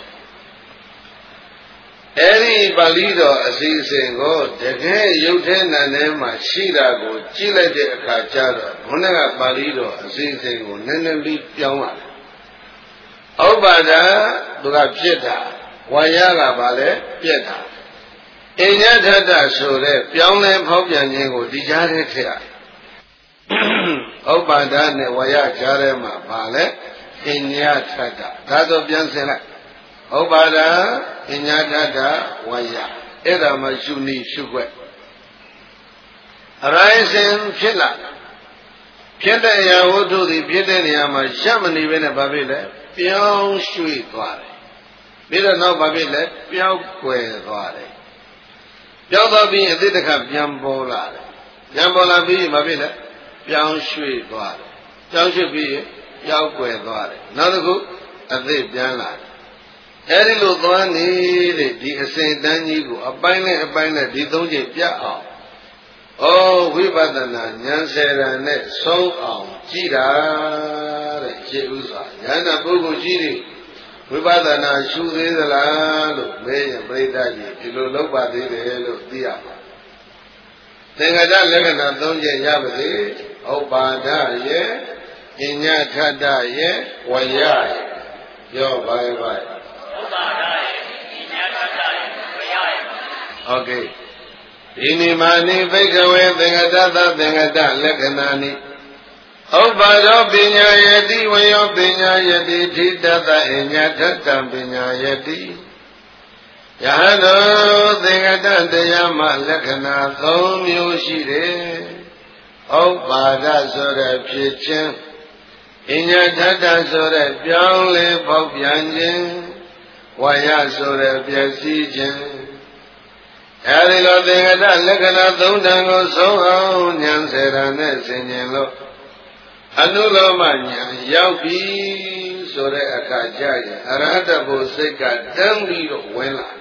အဲ့ဒီပါဠိတော်အစီအစဉ်ကိုတကယ်ရုပ်ထဲနာထဲမှာရှိတာကိုကြည့်လိုက်တဲ့အခါကျတော့ဘုန်းကပါဠိတော်အစီအစဉ်ကိုနည်းနည်းလေးပြောင်းလာတယ်ဥပ္ပါဒသူကပြစ်တာဝါယကပါလေပြစ်တာအညထတ္တဆိုတဲ့ပြောင်းလဲဖောက်ပြန်ခြင်းကိုဒီကြားထဲထည့်ရဥပ္ပါဒနဲ့ဝါယကြားထဲမှာပါလေအညထတ္တဒါတော့ပြန်စင်လိုက်ဥပ္ပါဒအညထတ္တဝါယအဲ့ဒါမှရှုနည်းရှုွက်အရိုင်းစင်ဖြစ်လာဖြစ်တဲ့အရာဝတ္ထုဒီဖြစ်တဲ့နေရာမှာရှက်မနေဘဲနဲ့ဘာဖြစ်လဲပြောင်းရွှေ့သွားတယ်ပြီးတော့နောက်ဘာဖြစ်လဲပျောက်ကွယ်သွားတယ်ပျောက်သွားပြီးအတိတ်တစ်ခါပြန်ပေါ်လာတယ်ပြန်ပေါ်လာပြီးဘာဖြစ်လဲပြောင်းရွှေ့သွားတယ်ပြောင်းရွှေ့ပြီးပျောက်ကွယ်သွားတယ်နောက်တစ်ခုအတိတ်ပြန်လာတယ်အဲဒီလိုသွားနေတဲ့ဒီအစဉ်တန်းကြီးကိုအပိုင်းနဲ့အပိုင်းနဲ့ဒီသုံးချက်ပြတ်အောင်ဩဝိပဿနာဉာဏ်ဆယ်ရံနဲ့ဆုံးအောင်ကြည်တာတဲ့ရှင်းဥစွာဉာဏ်ပုဂ္ဂိုလ်ကြီးတွေဝိပဿနာရှုသေးသလားလို့မေးရင်ပြိဋ္ဌာကြီးဒီလိုလုပ်ပါသေးတယ်လို့သိရပါသင်္ကတလက္ခဏာသုံးချက်ရပါစေဥပ္ပါဒရဲ့အညထတ္တရဲ့ဝယရဲ့ပြောပါပါဥပ္ပါဒရဲ့အညထတ္တရဲ့ဝယရဲ့โอเคဒီနိမာနိဘိကဝေသင်္ကတသသင်္ကတလက္ခဏာနိဥပ္ပါဒောပညာယတိဝယောပညာယတိထိတတအညထတံပညာယတိယဟတောသင်္ကတတရားမှလက္ခဏာသုံးမျိုးရှိတယ်ဥပ္ပါဒဆိုတဲ့ဖြစ်ခြင်းအညထတဆိုတဲ့ပြောင်းလဲပေါက်ပြန်ခြင်းဝါယဆိုတဲ့ပျက်စီးခြင်းအဲဒီလိုသင်္ကတလက္ခဏာသုံးတန်ကိုဆုံးအောင်ဉာဏ်စေရနဲ့ဆင်ခြင်လို့အနုလောမဉာဏ်ရောက်ပြီဆိုတဲ့အခါကျရင်အရဟတဘုစိတ်ကတန်းပြီးတော့ဝင်လာ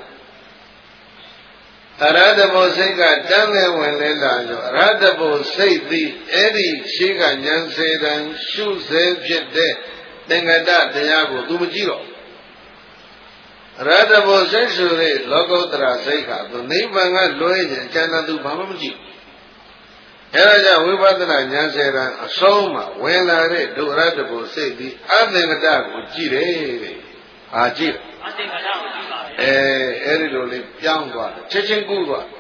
အရဟတဘုစိတ်ကတန်းနဲ့ဝင်လဲလာဆိုအရဟတဘုစိတ်သည်အဲ့ဒီရှိကဉာဏ်စေတံရှုစေဖြစ်တဲ့သင်္ကတတရားကိုသူမကြည့်တော့ရတ္တဘောစိတ်ဆိုတဲ့လောကုတ္တရာစိတ်ကသူနိဗ္ဗာန်ကလွဲရင်အကျဉ်းသူဘာမှမကြည့်အဲဒါကြောင့်ဝိပဿနာဉာဏ်စေတံအဆုံးမှာဝင်လာတဲ့ဒုရတ္တဘောစိတ်ဒီအသင်္ကတကိုကြည့်တယ်တဲ့အာကြည့်အသင်္ကတကိုကြည့်ပါပဲအဲအဲဒီလိုလေးပြောင်းသွားတယ်ချက်ချင်းကူးသွား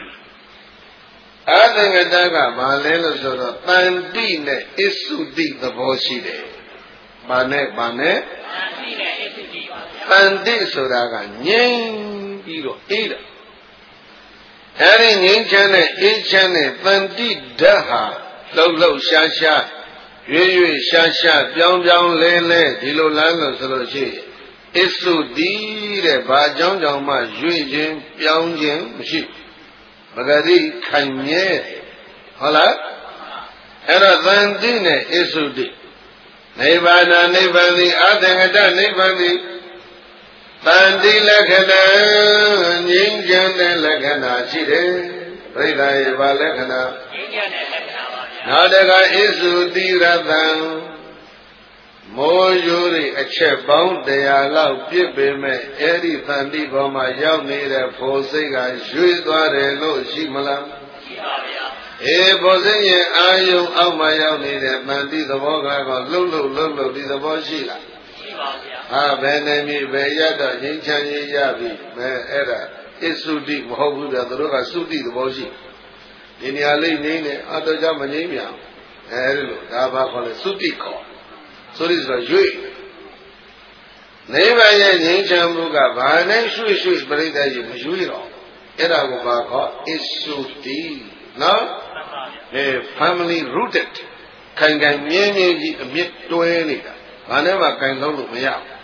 အသင်္ကတကဘာလဲလို့ဆိုတော့တန်တိနဲ့အစ္စုတိသဘောရှိတယ်ဘာနဲ့ဘာနဲ့တန်တိနဲ့အစ္စုတိပါတန်တိဆိုတာကငြိမ်းပြီးတော့အေးတာအဲဒီငြိမ်းချမ်းတဲ့အေးချမ်းတဲ့တန်တိဓာတ်ဟာလှုပ်လှုပ်ရှားရှားရွေ့ရွေ့ရှားရှားပြောင်းပြောင်းလဲလဲဒီလိုလမ်းလို့ဆိုလို့ရှိရင်အစ္စုတိတဲ့ဘာကြောင့်ကြောင့်မှရွေ့ခြင်းပြောင်းခြင်းမရှိပဂတိခိုင်မြဲဟုတ်လားအဲ့တော့တန်တိနဲ့အစ္စုတိနိဗ္ဗာန်နိဗ္ဗာန်သည်အသင်္ကတနိဗ္ဗာန်သည်တန်တိလက္ခဏာငြိမ်းချမ်းတဲ့လက္ခဏာရှိတယ်ပြိဿရဲ့ဘာလက္ခဏာငြိမ်းချမ်းတဲ့လက္ခဏာပါဗျာနောက်တကအစ္စုတိရတံမိုးရိုးတွေအချက်ပေါင်းတရားလောက်ပြစ်ပေမဲ့အဲ့ဒီတန်တိဘောမှာရောက်နေတဲ့ဖို့စိတ်ကရွေ့သွားတယ်လို့ရှိမလားရှိပါဗျာအေးဘောစိတ်ရဲ့အာယုံအောက်မှာရောက်နေတဲ့တန်တိသဘောကတော့လှုပ်လှုပ်လှုပ်လှုပ်ဒီသဘောရှိလားရှိပါဗျာဟာဘယ်နေမိဘယ်ရတော့ငြိမ်းချမ်းရေးရပြီမဲအဲ့ဒါအစ္စုတိမဟုတ်ဘူးဗျာသူတို့ကသုတိသဘောရှိဒီနေရာလေးနေနေအတော့ကြောင့်မငြိမ်းပြန်အဲဒီလိုဒါဘာခေါ်လဲသုတိခေါ်ဆိုရဆိုရွေ့နိဗ္ဗာန်ရဲ့ငြိမ်းချမ်းမှုကဘာနဲ့ရွှေ့ရွှေ့ပြိတ္တကြီးမရွေ့တော့အဲ့ဒါကိုဘာခေါ်အစ္စုတိနော်အဲ family rooted ခိုင်ခိုင်မြဲမြဲကြီးအမြင့်တွဲနေတာဘာနဲ့မှခိုင်လုံးလို့မရဘူး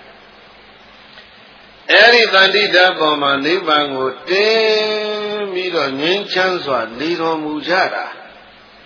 အဲ့ဒီတန်တိဓာတ်ပေါ်မှာနိဗ္ဗာန်ကိုတင်းပြီးတော့ငြိမ်းချမ်းစွာနေတော်မူကြတာ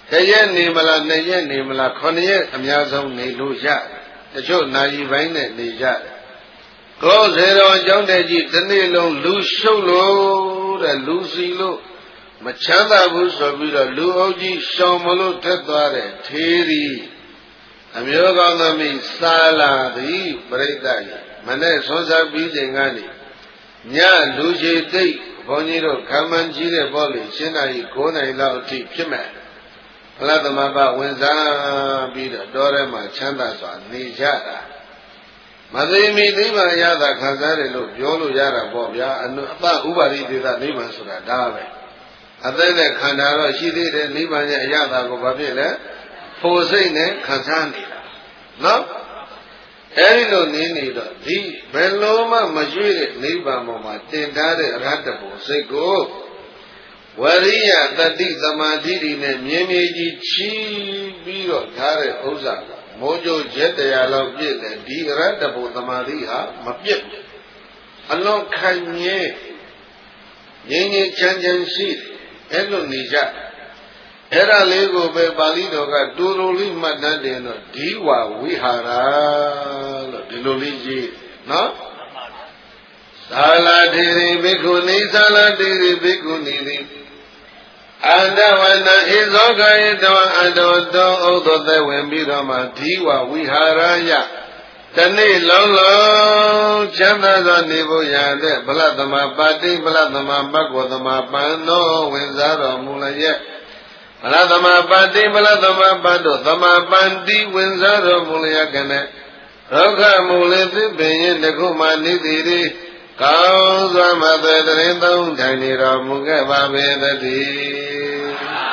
တရက်နေမလားနှစ်ရက်နေမလားခုနှစ်ရက်အများဆုံးနေလို့ရတယ်တချို့နာရီပိုင်းနဲ့နေကြတယ်ကိုယ်စေတော်ကြောင့်တည်းကြီးတစ်နေ့လုံးလူရှုပ်လို့တဲ့လူစီလို့မချမ်းသာဘူးဆိုပြီးတော့လူအုပ်ကြီးရှောင်မလို့တက်သွားတဲ့ထေရီအမျိုးကောင်းသမီးစာလာသည်ပရိသတ်ကြီးမနဲ့ဆွမ်းစားပြီးချိန်ကနေညလူကြီးတိတ်ဘုန်းကြီးတို့ခံမှန်းကြီးတဲ့ပေါ့လေရှင်းနာရီ၉နာရီလောက်အထိဖြစ်မဲ့ဘုရားသမဘာဝင်စားပြီးတော့တောထဲမှာချမ်းသာစွာနေကြတာမသိမီနိဗ္ဗာန်ရတာခံစားတယ်လို့ပြောလို့ရတာပေါ့ဗျာအနုအပဥပါရိသေသနိဗ္ဗာန်ဆိုတာဒါပဲအသက်နဲ့ခန္ဓာတော့ရှိသေးတယ်နိဗ္ဗာန်ရဲ့အရသာကိုဘာဖြစ်လဲဖို့စိတ်နဲ့ခံစားနေတာနော်အဲဒီလိုနေနေတော့ဒီဘယ်လိုမှမရွေ့တဲ့နိဗ္ဗာန်ပေါ်မှာတင်ထားတဲ့အရဟတဘုစိတ်ကိုဝရိယတတိသမာဓိတွေနဲ့မြင်းမြည်ကြီးချီးပြီးတော့ထားတဲ့ဥစ္စာကမိုးကြိုးချက်တရားလောက်ပြည့်တယ်ဒီအရဟတဘုသမာဓိဟာမပြည့်အလွန်ခိုင်မြဲငြိမ်းငြိမ်းချမ်းချမ်းရှိအဲ့လိုနေကြအဲ့ဒါလေးကိုပဲပါဠိတော်ကတူတူလေးမှတ်တတ်တယ်တော့ဒီဝဝိဟာရလို့ဒီလိုလေးရေးနော်သာလာတိရိဘိက္ခုနီသာလာတိရိဘိက္ခုနီသည်အန္တဝနဣဇောကယေတောအန္တောတောဥဒ္ဒသက်ဝင်ပြီးတော့မှဒီဝဝိဟာရယတနေ့လုံးလုံးချမ်းသာစွာနေဖို့ရတဲ့ဗလသမပါတိဗလသမပက္ခောသမပန္နောဝင်စားတော်မူလရဲ့ဗလသမပါတိဗလသမပတ်တို့သမပန္တိဝင်စားတော်မူလရဲ့ကနဲ့ဒုက္ခမူလေသစ်ပင်ရင်တခုမှနေသည်တွေကောင်းစွာမသွေတရင်သုံးထိုင်နေတော်မူခဲ့ပါပေသတည်း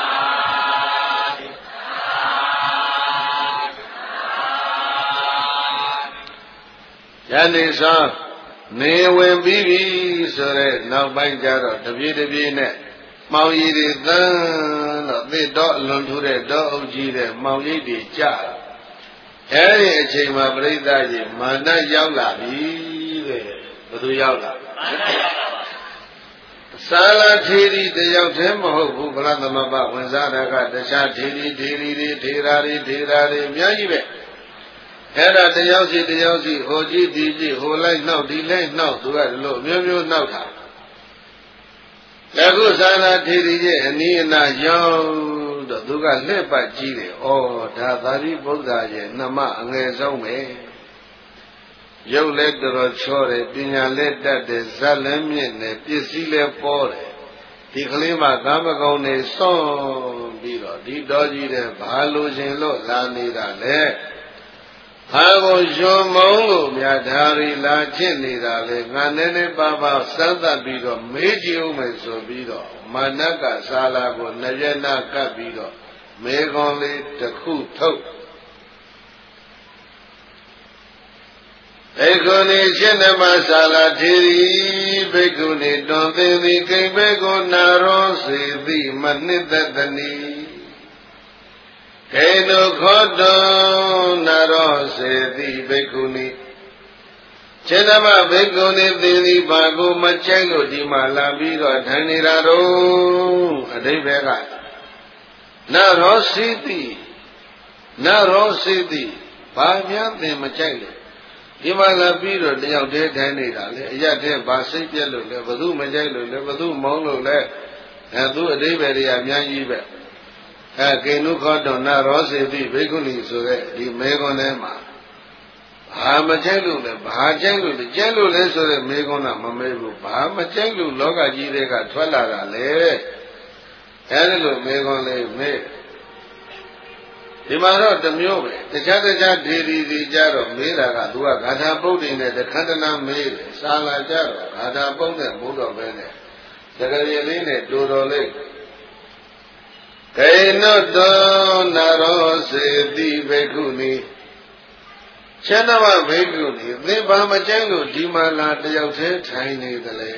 ယနေ့သောနေဝင်ပြီးပြီဆိုတဲ့နောက်ပိုင်းကျတော့တပြေးတပြေးနဲ့မှောင်ရည်တွေသန်းတော့သေတော့အလွန်ထူးတဲ့တော့အုပ်ကြီးတဲ့မှောင်ရိပ်တွေကြအဲဒီအချိန်မှာပြိဿကြီးမာနရောက်လာပြီတဲ့ဘယ်သူရောက်လာသာလထေရီတယောက်တည်းမဟုတ်ဘူးဗလာသမဘဝင်စားတာကတခြားထေရီထေရီတွေထေရာတွေထေရာတွေအများကြီးပဲအဲ့ဒါတယောက်စီတယောက်စီဟိုကြည့်ဒီကြည့်ဟိုလိုက်နှောက်ဒီလိုက်နှောက်သူကဒီလိုမျိုးမျိုးနှောက်တာအခုသာလထေရီရဲ့အနီးအနားရောက်တော့သူကလှည့်ပတ်ကြည့်တယ်ဩဒါသာရိပုတ္တရာရဲ့နှမအငယ်ဆုံးပဲရုပ်လည်းတော်တော်ချောတယ်ပညာလည်းတတ်တယ်ဇတ်လည်းမြင့်တယ်ပစ္စည်းလည်းပေါ်တယ်ဒီကလေးမှကာမဂုဏ်တွေစွန့်ပြီးတော့ဒီတော်ကြီးတဲ့ဘာလို့ရှင်လို့လာနေတာလဲဟာကိုရှင်မုံလို့မြတ်ဓာရီလာဖြစ်နေတာလေငါနဲ့နဲ့ပါပါစမ်းသပ်ပြီးတော့မေးကြည့်ဦးမယ်ဆိုပြီးတော့မာနကစာလာကိုနရနာကပ်ပြီးတော့မေခွန်လေးတစ်ခုထုတ်ဘေကုဏီရှင်နမသာလာထေရီဘေကုဏီတွန်သိသည်ကိမ့်ဘေကုနာရောစေတိမနှစ်သက်တနီကေနုခောတောနာရောစေတိဘေကုဏီရှင်နမဘေကုဏီသိသည်ဘာကိုမချိုက်လို့ဒီမှာလာပြီးတော့ထိုင်နေတာတော့အဓိပ္ပာယ်ကနာရောစေတိနာရောစေတိဘာများသင်မချိုက်လို့ဒီမှာလာပြီးတော့တယောက်တည်းထိုင်နေတာလေအရက်တည်းဘာစိတ်ပြက်လို့လဲဘသူမကြိုက်လို့လဲဘသူမောင်းလို့လဲအဲသူအဓိပ္ပာယ်တွေအများကြီးပဲအဲကိနုခောတောနာရောစေတိဘိက္ခုနီဆိုတဲ့ဒီမေခွန်းထဲမှာဘာမကြိုက်လို့လဲဘာကြိုက်လို့လဲကြိုက်လို့လဲဆိုတဲ့မေခွန်းကမမေးဘူးဘာမကြိုက်လို့လောကကြီးတွေကထွက်လာတာလေအဲဒီလိုမေခွန်းလေးမေးဒီမှာတော့တစ်မျိုးပဲတခြားတခြားဒေဒီတွေကြတော့မေးတာကသူကဂါထာပုဒ်တွေနဲ့တခန္တနာမေးတယ်စာလာကြတော့ဂါထာပုဒ်နဲ့ဘုဒ္ဓပဲနဲ့တကယ်လေးနဲ့တူတော်လေးကေနုတောနာရောစေတိဘေကုဏီရှင်နမဘေကုဏီသင်ဘာမကြိုက်လို့ဒီမှာလာတယောက်တည်းထိုင်နေတယ်လေ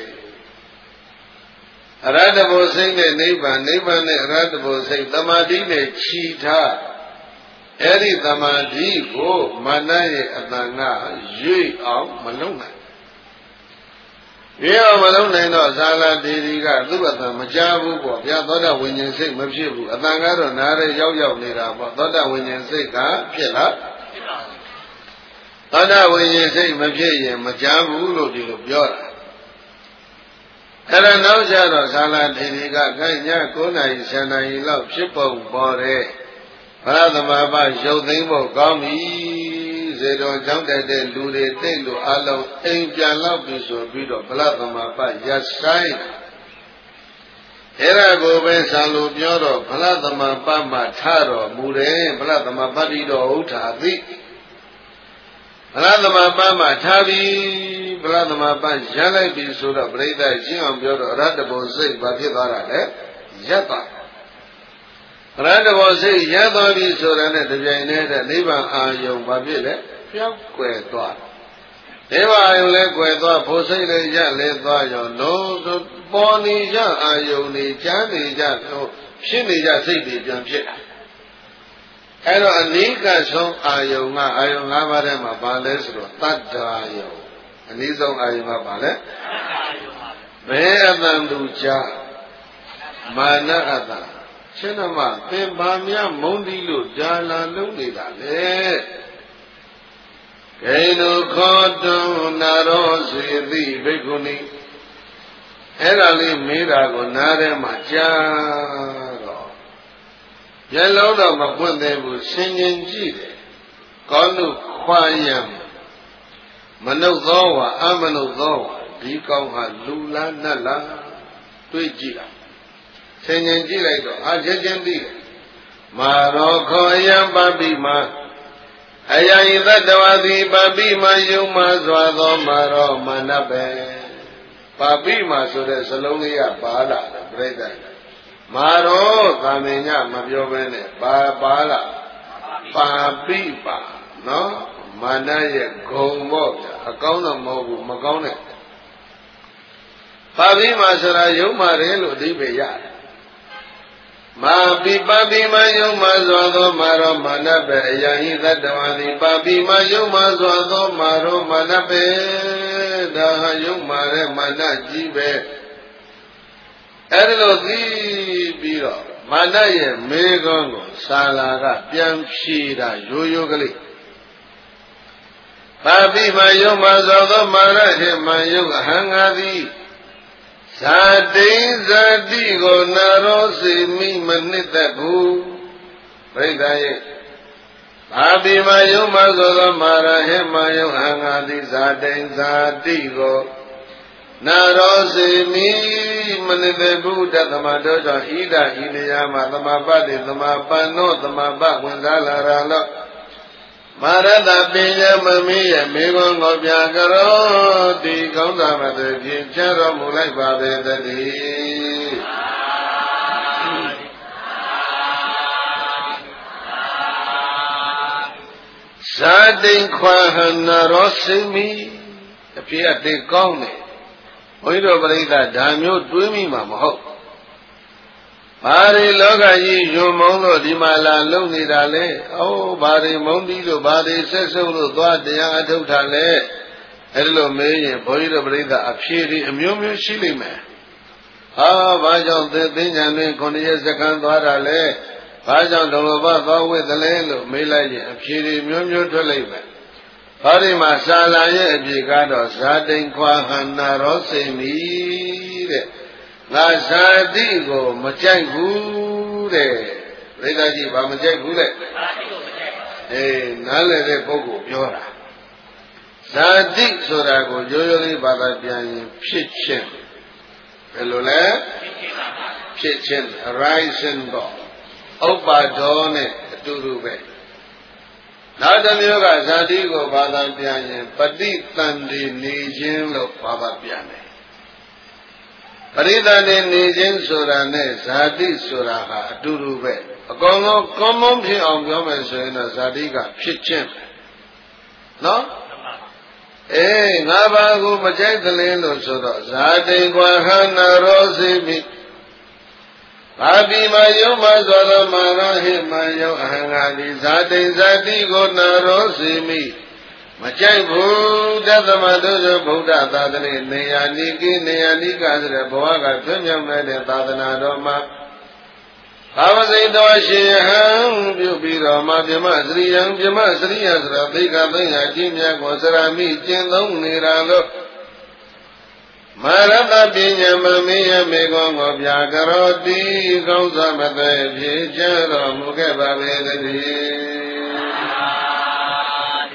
အရဟတဘုစိတ်နဲ့နိဗ္ဗာန်နိဗ္ဗာန်နဲ့အရဟတဘုစိတ်သမာဓိနဲ့ခြီထားအဲ့ဒီသမာဓိကိုမာနရဲ့အတန်ကရွေ့အောင်မလုံနိုင်ပြောမလုံးနိုင်တော့ဇာလာဒေဒီကသူ့အတန်မကြားဘူးပေါ့ဗျာသောတာဝိညာဉ်စိတ်မဖြစ်ဘူးအတန်ကတော့နားရဲရောက်ရောက်နေတာပေါ့သောတာဝိညာဉ်စိတ်ကဖြစ်လားဖြစ်ပါဘူးသောတာဝိညာဉ်စိတ်မဖြစ်ရင်မကြားဘူးလို့ဒီလိုပြောတာအဲ့ဒါနောက်ကြတော့ဇာလာဒေဒီကခိုင်ည9နာရီ10နာရီလောက်ဖြစ်ပုံပေါ်တဲ့ဘရသမဘာရုပ်သိမ်းဖို့ကောင်းပြီဇေတော်ကြောင့်တဲ့လူတွေတိတ်လို့အလုံးအိမ်ပြန်လောက်ပြီဆိုပြီးတော့ဗလသမပရဆိုင်အဲ့ဒါကိုပဲဆံလို့ပြောတော့ဗလသမပမှာထတော်မူတယ်ဗလသမပတိတော်ဥထာတိဗလသမပမှာထားပြီဗလသမပရလိုက်ပြီဆိုတော့ပြိဿရှင်းအောင်ပြောတော့အရတ္တဘုံစိတ်ဘာဖြစ်သွားတာလဲရက်သွားအရဟတဘောစိတ်ရသွားပြီဆိုတာနဲ့တပြိုင်တည်းနိဗ္ဗာန်အာယုံဘာဖြစ်လဲပြောင်းကွယ်သွားနိဗ္ဗာန်အာယုံလည်းကွယ်သွားဖို့စိတ်လည်းရလည်းသွားရောလုံးပေါ်နေကြအာယုံနေချမ်းနေကြဖြစ်နေကြစိတ်တွေပြန်ဖြစ်တာအဲ့တော့အနိကဆုံးအာယုံကအာယုံ၅ပါးထဲမှာဘာလဲဆိုတော့တတ္တာယုံအနည်းဆုံးအာယုံကဘာလဲဘယ်အတန်သူချမာနအတ္တရှင်မသင်္ဘာမြမုံတိလို့ဒါလာလုံးနေတာလေကေနုခောတုနာရောစေတိဘိက္ခုနီအဲ့ဒါလေးမေးတာကိုနားထဲမှာကြားတော့မျက်လုံးတော့မပွင့်သေးဘူးဆင်ញင်ကြည့်တယ်ကောနုခွာယံမနုဿောဝအမနုဿောဝဒီကောင်းဟာလူလားနတ်လားတွေးကြည့်တာဆင်ញင်ကြည့်လိုက်တော့အာချက်ချင်းသိတယ်မာရောခောယံပပိမအယယိသတ္တဝတိပပိမယုံမစွာသောမာရောမာနပဲပပိမဆိုတဲ့စလုံးလေးကပါလာတယ်ပြိဿမာရောသာမင်ညမပြောဘဲနဲ့ပါပါလာပါပိပါနော်မာနရဲ့ဂုံပေါ့ဗျာအကောင်းတော့မဟုတ်ဘူးမကောင်းတဲ့ပါပိမဆိုတာယုံမာတယ်လို့အဓိပ္ပာယ်ရတယ်မာပိပပိမယုံမစွာသောမာရောမာနပေအယဟိသတ္တဝါတိပပိမယုံမစွာသောမာရောမာနပေဒါဟာယုံမာတဲ့မာနကြီးပဲအဲ့ဒါလို့သိပြီးတော့မာနရဲ့မေခွန်းကိုဆာလာကပြန်ဖြေတာရိုးရိုးကလေးပပိမယုံမစွာသောမာရဟိမယုံအဟံငါသည်ဇာတိဇာတိကိုနာရောစေမိမနှစ်သက်ဘူးပြိဿရဲ့ဘာပိမယုံမဆိုသောမာရဟိမယုံအငါတိဇာတိဇာတိကိုနာရောစေမိမနှစ်သက်ဘူးတသမတော်ကြောင့်ဣဒဣလျာမသမပတ္တိသမပန္နောသမပဝင်စားလာရလောမာရတပညာမမီးရဲ့မေခွန်းကိုပြကြရောဒီကောင်းသာမသွေဖြင့်ချတော်မူလိုက်ပါပေတည်းဇာတိခွာဟနာရောစိမိအဖြစ်အတိတ်ကောင်းတယ်ဘုန်းကြီးတို့ပြိဿဒါမျိုးတွေးမိမှာမဟုတ်ဘာတွေလောကကြီးယွံမုံလို့ဒီမှာလာလုံနေတာလဲအိုးဘာတွေမုံတီးလို့ဘာတွေဆက်ဆုပ်လို့သွားတရားအထုတ်တာလဲအဲ့လိုမေးရင်ဘုန်းကြီးတို့ပြိဿအဖြေတွေအမျိုးမျိုးရှိလိမ့်မယ်ဟာဘာကြောင့်သေသိဉာဏ်နဲ့ခုနှစ်ရက်စကန်သွားတာလဲဘာကြောင့်ဒုလဘသွားဝိသလဲလို့မေးလိုက်ရင်အဖြေတွေမျိုးမျိုးထွက်လိမ့်မယ်ဟောဒီမှာစာလာရဲ့အဖြေကတော့ဇာတိန်ခွာဟန္နာရောစိမိတဲ့ငါဇာတိကိုမကြိုက်ဘူးတဲ့ပြိဿကြီးဘာမကြိုက်ဘူးလဲဇာတိကိုမကြိုက်ပါဘူးအေးနားလည်တဲ့ပုဂ္ဂိုလ်ပြောတာဇာတိဆိုတာကိုရိုးရိုးလေးဘာသာပြန်ရင်ဖြစ်ခြင်းဘယ်လိုလဲဖြစ်ခြင်း arising တော့ဥပ္ပါဒေါနဲ့အတူတူပဲနောက်တစ်မျိုးကဇာတိကိုဘာသာပြန်ရင်ပฏิတန်တိနေခြင်းလို့ဘာသာပြန်တယ်ပရိသတ်နေနေခြင်းဆိုတာနဲ့ဇာတိဆိုတာဟာအတူတူပဲအကောင်လုံးကောင်းမွန်ဖြစ်အောင်ပြောမယ်ဆိုရင်တော့ဇာတိကဖြစ်ခြင်းပဲနော်အေးငါးပါးကိုမကြိုက်သလင်းလို့ဆိုတော့ဇာတိကွာဟနာရောစေမိဘာပိမယုံမသောသောမာရဟိမယုံအဟံငါတိဇာတိဇာတိကိုနာရောစေမိမကြိုက်ဘူးတသမတို့ဆိုဗုဒ္ဓသာသနာနေယာနိကိနေယာနိကဆိုတဲ့ဘဝကကျွမ်းမြောက်တဲ့သာသနာတော်မှာဘာဝစိတ်တော်ရှင်ဟံပြုပြီးတော့မှပြမစရိယံပြမစရိယဆိုတော့သိက္ခာသိညာကြီးမြတ်ကိုစရမိကျင့်သုံးနေတာလို့မရတပညာမမေယမေကောကိုပြာကရောတိကောင်းစွာမသွေဖြည့်ချတော်မူခဲ့ပါပေတည်း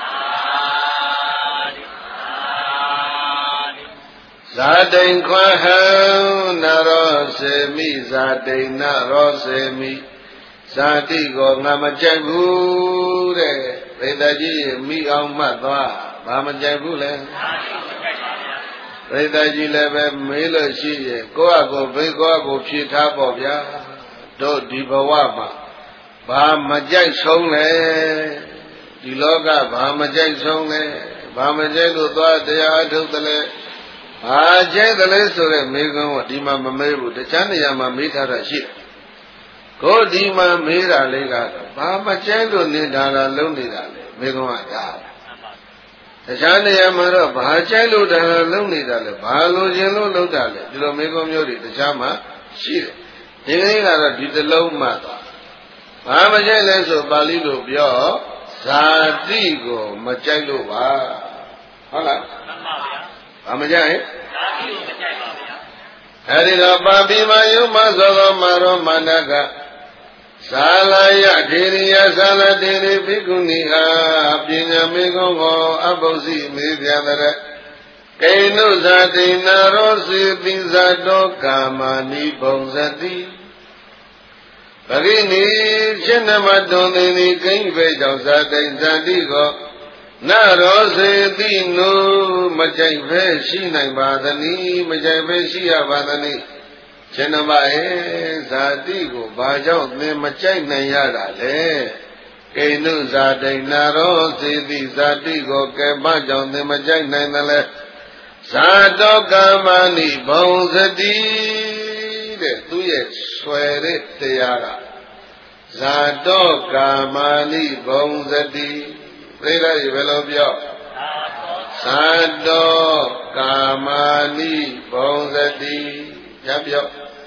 ဇာတိန်ခွာဟံနရောစေမိဇာတိန်နရောစေမိဇာတိကိုငါမကြိုက်ဘူးတဲ့ဘိဒ္ဓကြီးမိအောင်မှတ်သွားဘာမကြိုက်ဘူးလဲဘိဒ္ဓကြီးလည်းပဲမေးလို့ရှိရဲ့ကိုယ့်အကိုဘိကိုယ့်အကိုဖြေထားပေါ့ဗျာတို့ဒီဘဝမှာဘာမကြိုက်ဆုံးလဲဒီလောကဘာမကြိုက်ဆုံးလဲဘာမကြိုက်လို့သွားတရားအထုတ်တယ်လဲဘာကြိုက်တယ်လဲဆိုတဲ့မေးခွန်းကဒီမှာမမေးဘူးတခြားနေရာမှာမေးထားတာရှိတယ်ကိုဒီမှာမေးတာလေးကတော့ဘာမကြိုက်လို့နေတာလားလုံးနေတာလေမေးခွန်းကဒါတခြားနေရာမှာတော့ဘာကြိုက်လို့ဒါလုံးနေတာလဲဘာလိုချင်လို့လုံးတာလဲဒီလိုမေးခွန်းမျိုးတွေတခြားမှာရှိတယ်ဒီကနေ့ကတော့ဒီတစ်လုံးမှသွားဘာမကြိုက်လဲဆိုပါဠိလိုပြောဇာတိကိုမကြိုက်လို့ပါဟုတ်လားမှန်ပါဗျာဘာမကြိုက်ဇာတိကိုမကြိုက်ပါဗျာအဲဒီတော့ပါပိမယုမသောသောမာရောမန္တကသာလယထေရိယသာလတေရိဘိက္ခုနီဟာပညာမေကောကိုအဘုဇိမေပြတဲ့ကိနုဇာတိနာရောစေတိဇာတောကာမာနိဘုံဇတိပရိနိရှင်နမတွန်သိနိကိဉ္ဘေကြောင့်ဇာတိဇာတိကိုနရောစေတိနုမကြိုက်ပဲရှိနိုင်ပါသနည်းမကြိုက်ပဲရှိရပါသနည်းရှင်နမအေဇာတိကိုဘာကြောင့်သင်မကြိုက်နိုင်ရတာလဲကိနုဇာတိနာရောစေတိဇာတိကိုကဲဘာကြောင့်သင်မကြိုက်နိုင်တယ်လဲဇာတောကာမဏိဘုံစတိတဲ့သူရဲ့ဆွဲတဲ့တရားကဇာတောကာမဏိဘုံစတိပြိဿရေဘယ်လိုပြောဇာတောကာမဏိဘုံစတိညပြော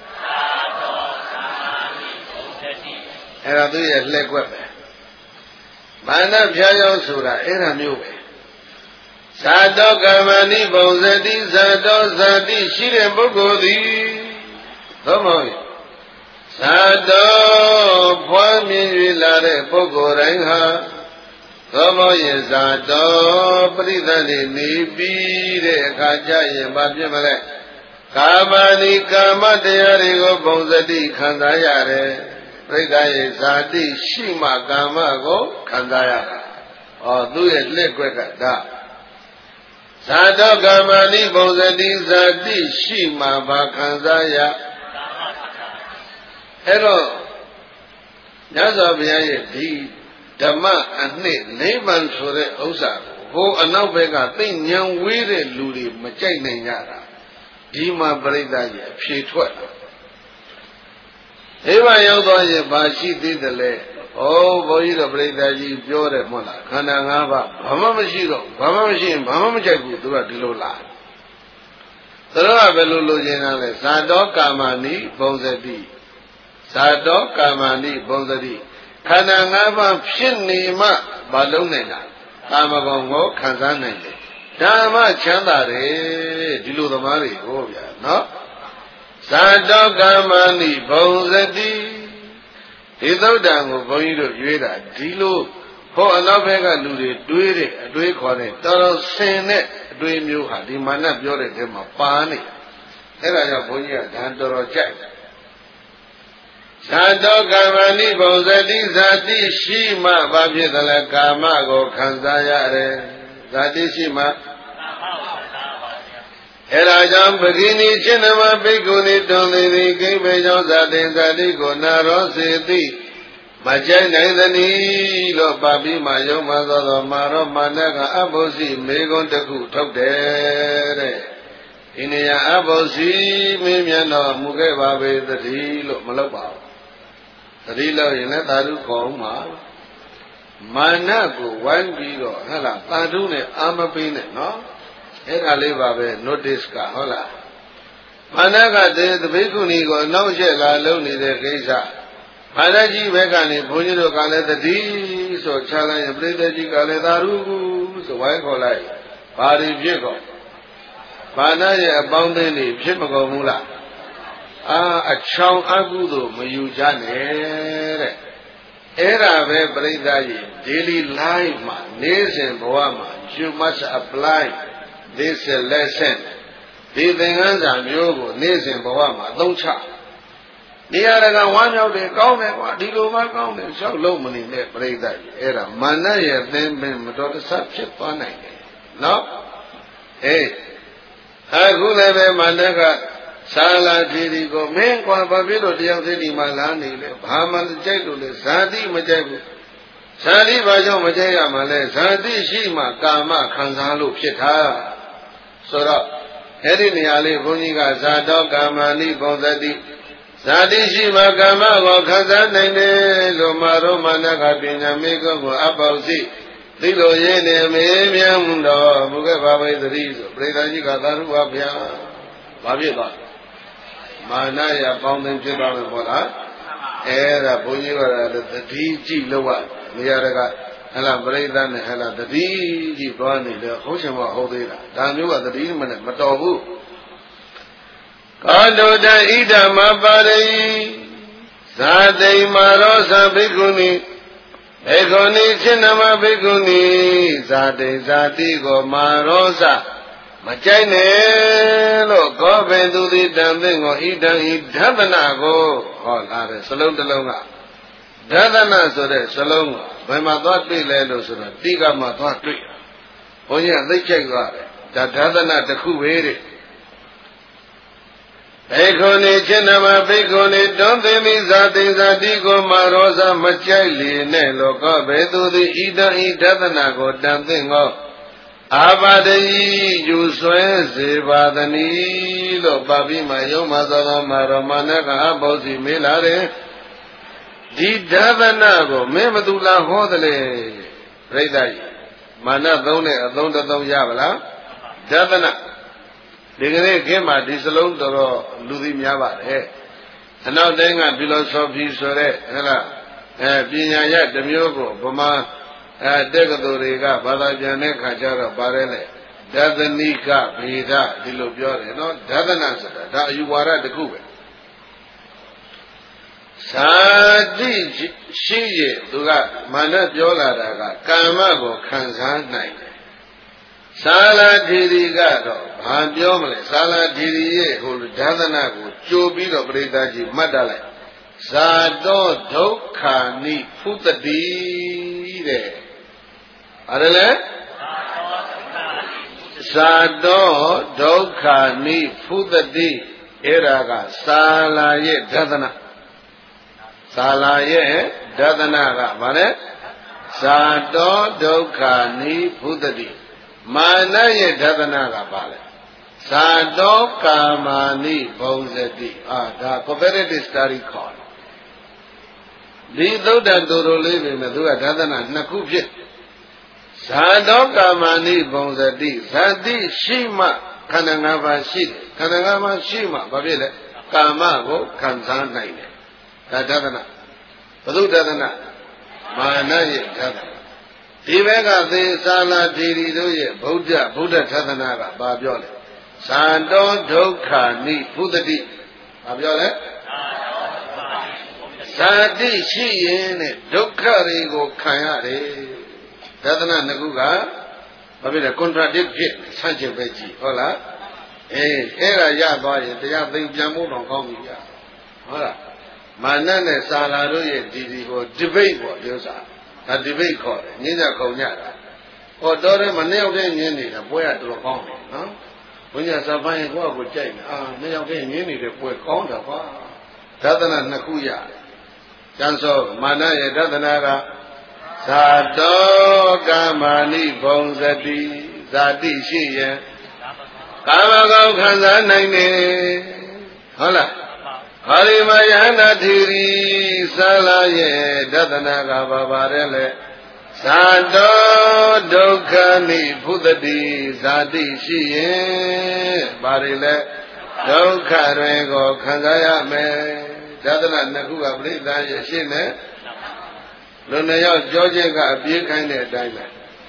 အဲ့ဒါသူရဲ့လှည့်ကွက်ပဲမာနဖြားရောက်ဆိုတာအဲ့ဒါမျိုးပဲဇာတောကာမဏိဘုံစတိဇာတောဇာတိရှိတဲ့ပုဂ္ဂိုလ်သည်သို့မဟုတ်ဇာတောဖွားမြင်၍လာတဲ့ပုဂ္ဂိုလ်တိုင်းဟာသို့မဟုတ်ဇာတောပရိသတ်နေနေပြီးတဲ့အခါကျရင်ဘာဖြစ်မလဲကာမဏိကာမတရားတွေကိုဘုံစတိခံစားရတယ်ပြိဿရဲ့ဇာတိရှိမှကာမကိုခံစားရတာဩသူ့ရဲ့လက်ွက်ကဒါဇာတောကာမဏိဘုံစတိဇာတိရှိမှဘာခံစားရအဲ့တော့ညဇောဘုရားရဲ့ဒီဓမ္မအနှစ်နိဗ္ဗာန်ဆိုတဲ့ဥစ္စာကိုဟိုအနောက်ဘက်ကသိဉာဏ်ဝေးတဲ့လူတွေမကြိုက်နိုင်ကြတာဒီမှာပြိဿကြီးအဖြေထွက်လာဧဝရောက်သွားရင်ဘာရှိသေးတယ်လဲဩဘုန်းကြီးတို့ပြိဿကြီးပြောတယ်မဟုတ်လားခန္ဓာ၅ပါးဘာမှမရှိတော့ဘာမှမရှိရင်ဘာမှမကြိုက်ဘူးသူကဒီလိုလားသူတို့ကဘယ်လိုလိုချင်တာလဲဇာတောကာမဏိဘုံစတိဇာတောကာမဏိဘုံစတိခန္ဓာ၅ပါးဖြစ်နေမှမလုံးနိုင်တာကာမဂုဏ်ကိုခံစားနိုင်တယ်ဓမ္မချမ်းသာတယ်ဒီလိုသမားတွေကိုဗျာနော်ဇာတောကာမဏိဘုံစတိဒီသုဒ္ဓံကိုဘုန်းကြီးတို့ရွေးတာဒီလိုဟောအနောက်ဘက်ကလူတွေတွေးတဲ့အတွေးခေါ်တဲ့တော်တော်ဆင်တဲ့အတွေးမျိုးဟာဒီမာနပြောတဲ့ထဲမှာပါနေအဲ့ဒါကြောင့်ဘုန်းကြီးကဒါတော်တော်ကြိုက်ဇာတောကာမဏိဘုံစတိဇာတိရှိမှဘာဖြစ်သလဲကာမကိုခံစားရတယ်ဇာတိရှိမှအဲ့ဒါကြောင့်ပဂိနိရှင်နမဘိက္ခုနိတွန်သိသည်ကိဗေကြောင့်ဇာတိဇာတိကိုနာရောစေတိမကြိုက်နိုင်သနည်းလို့ပါဠိမှာယုံမှသောသောမာရောမာနကအဘုစီမေကွန်းတခုထုတ်တယ်တဲ့ဒီနေရာအဘုစီမင်းမြန်တော်မူခဲ့ပါပေသတည်းလို့မလုပ်ပါဘူးသတိလို့ရင်လည်းသာဓုခေါ်မှာ Manaku one biro hala tadune amapine no era leba be notice ka hola Manaka de the bhikkhuni ko nau che la long ni de kaisa Manaji bekani bhunjino ka le tadi so chala ya pritaji ka le daru so wai kho lai ba ri phit ko Mana ye apaung thin ni phit ma kaung mu la Ah achong akudo ma yu ja ne de Era be pritaji daily life ma nesin bhawa ma you must apply this lesson Di thingans are new, Nisim Bawama, don't chop. The other one of the government, what did you work on? So low money, they break that era. Manaya, then been to the subject for night. No? Hey, I could have a Manaka, Sala Dirigo, men, Quapabito, the other Malani, Haman, Jedu, Sadi Majabu, Sadi Bajo Majaya Male, Sadi Shima, Kama, Kansalu, Chita. So that. Eri ni ali bhunjiga zato kamani bondati Zati shiva kama ko khasa naine lo maro manaka pinya meko ko apausi Dilo yene me myam do muke babai thari so Pretaji ka daru wa bhya Ba phit twa Mana ya paung thin phit twa me pho la Era bhunjiga thati ji lawa Miyaraka Hala Preta ne hala tati ji twa ni le ho chin wa ho thei la Da myo ka tati ma ne ma taw bu Kado da ida ma parei Sadai maro sa bhikkhuni Bhikkhuni chinnama bhikkhuni Sadai zati ko maro sa Ma chai ne lo ko be tu di tam thin ko idan i dhathana ko Ho la de salong talong ka Dhathana so de salong ko Bhai ma thwa twi le lo so da Tika ma thwa twi Bhunji ka thai chai thwa de Da dhathana takhu be de Bhikkhuni chinnama bhikkhuni Dondemi zati zati ko marosa machai li ne lo ko be tu di idan i dhathana ko tam thin ko Abadayi yu sway sevadani lo papi ma yom masala maramana ka abausi mela de Di dhathana ko me matula hodale Pretaji Mana thong ne athong tathong ya bala Dhathana Dikane kema di salong toro ludi mya ba de Anawတိုင်းက philosophy ဆိုတဲ့ဟဲ့လားအဲပညာရတစ်မျိုးကိုဗမာအဲတက္ကသိုလ်တွေကဘာသာပြန်တဲ့ခါကျတော့ပါတယ်လေဒသနိကဗေဒဒီလိုပြောတယ်နော်ဒသနာဆိုတာဒါအယူဝါဒတစ်ခုပဲသာတိရှိရဲ့သူကမာနပြောလာတာကကာမကိုခံစားနိုင်တယ်သာလာဓိရီကတော့ဘာပြောမလဲသာလာဓိရီရဲ့ဟိုဒသနာကိုကြိုပြီးတော့ပရိသတ်ကြီးမှတ်တတ်လိုက်ဇာတောဒုက္ခာနိဖုတတိတဲ့အဲ့ဒါလေဇာတောဒုက္ခာနိဖုတတိအဲ့ဒါကသာလာရဲ့ဒသနာသာလာရဲ့ဒသနာကဘာလဲဇာတောဒုက္ခာနိဖုတတိမာနရဲ့ဒသနာကဘာလဲဇာတောကာမာနိဘုံစတိအာဒါ comparative study ခေါ်တယ်ဒီသုဒ္ဓတူတူလေးပဲသူကဒသနာနှစ်ခုဖြစ်ဇာတောကာမာနိဘုံစတိဇာတိရှိမှခန္ဓာ၅ပါးရှိတယ်ခန္ဓာ၅ပါးရှိမှဘာဖြစ်လဲကာမကိုခံစားနိုင်တယ်ဒါဒသနာဘုဒ္ဓဒသနာမာနရဲ့ဒသနာဒီဘက်ကသေသာလာထေရီတို့ရဲ့ဗုဒ္ဓဗုဒ္ဓထသနာကဘာပြောလဲဇာတောဒုက္ခာနိဖုတတိဘာပြောလဲဇာတိရှိရင်တဲ့ဒုက္ခတွေကိုခံရတယ်ဒသနာနှစ်ခုကဘာဖြစ်လဲ contradict ဖြစ်ဆန့်ကျင်ပဲကြည့်ဟုတ်လားအေးအဲ့ဒါရသွားရင်တရားသိပြန်ဖို့တော့ကောင်းပြီဗျာဟုတ်လားမာနနဲ့စာလာတို့ရဲ့ဒီဒီကို debate ပေါ့ပြောစားဒါ debate ခေါ်တယ်ညဉ့်ညခုံညတာဟောတော်တယ်မနေ့ရောက်တဲ့ညဉ့်နေတာပွဲရတော်ကောင်းတယ်နော်ဘုညာစပိုင်းကိုယ့်ကိုကြိုက်နေအာနေ့ရောက်တဲ့ညဉ့်နေတဲ့ပွဲကောင်းတာပါဒသနာနှစ်ခုရတယ်ကျန်စောမာနရဲ့ဒသနာကဇာတောကာမာနိဘုံစတိဇာတိရှိရင်ကာမကောခံစားနိုင်တယ်ဟုတ်လားဟာရိမယန္တာသီရိသာလာရဲ့ဒသနာကဘာပါရဲလဲဇ Sado Dokani Pudadi Zadi Shiye Barile Dokha Rego Kandaya Me Dadana Nakuga Blida Yashine Lunaya Georgia Abir kind of diamond.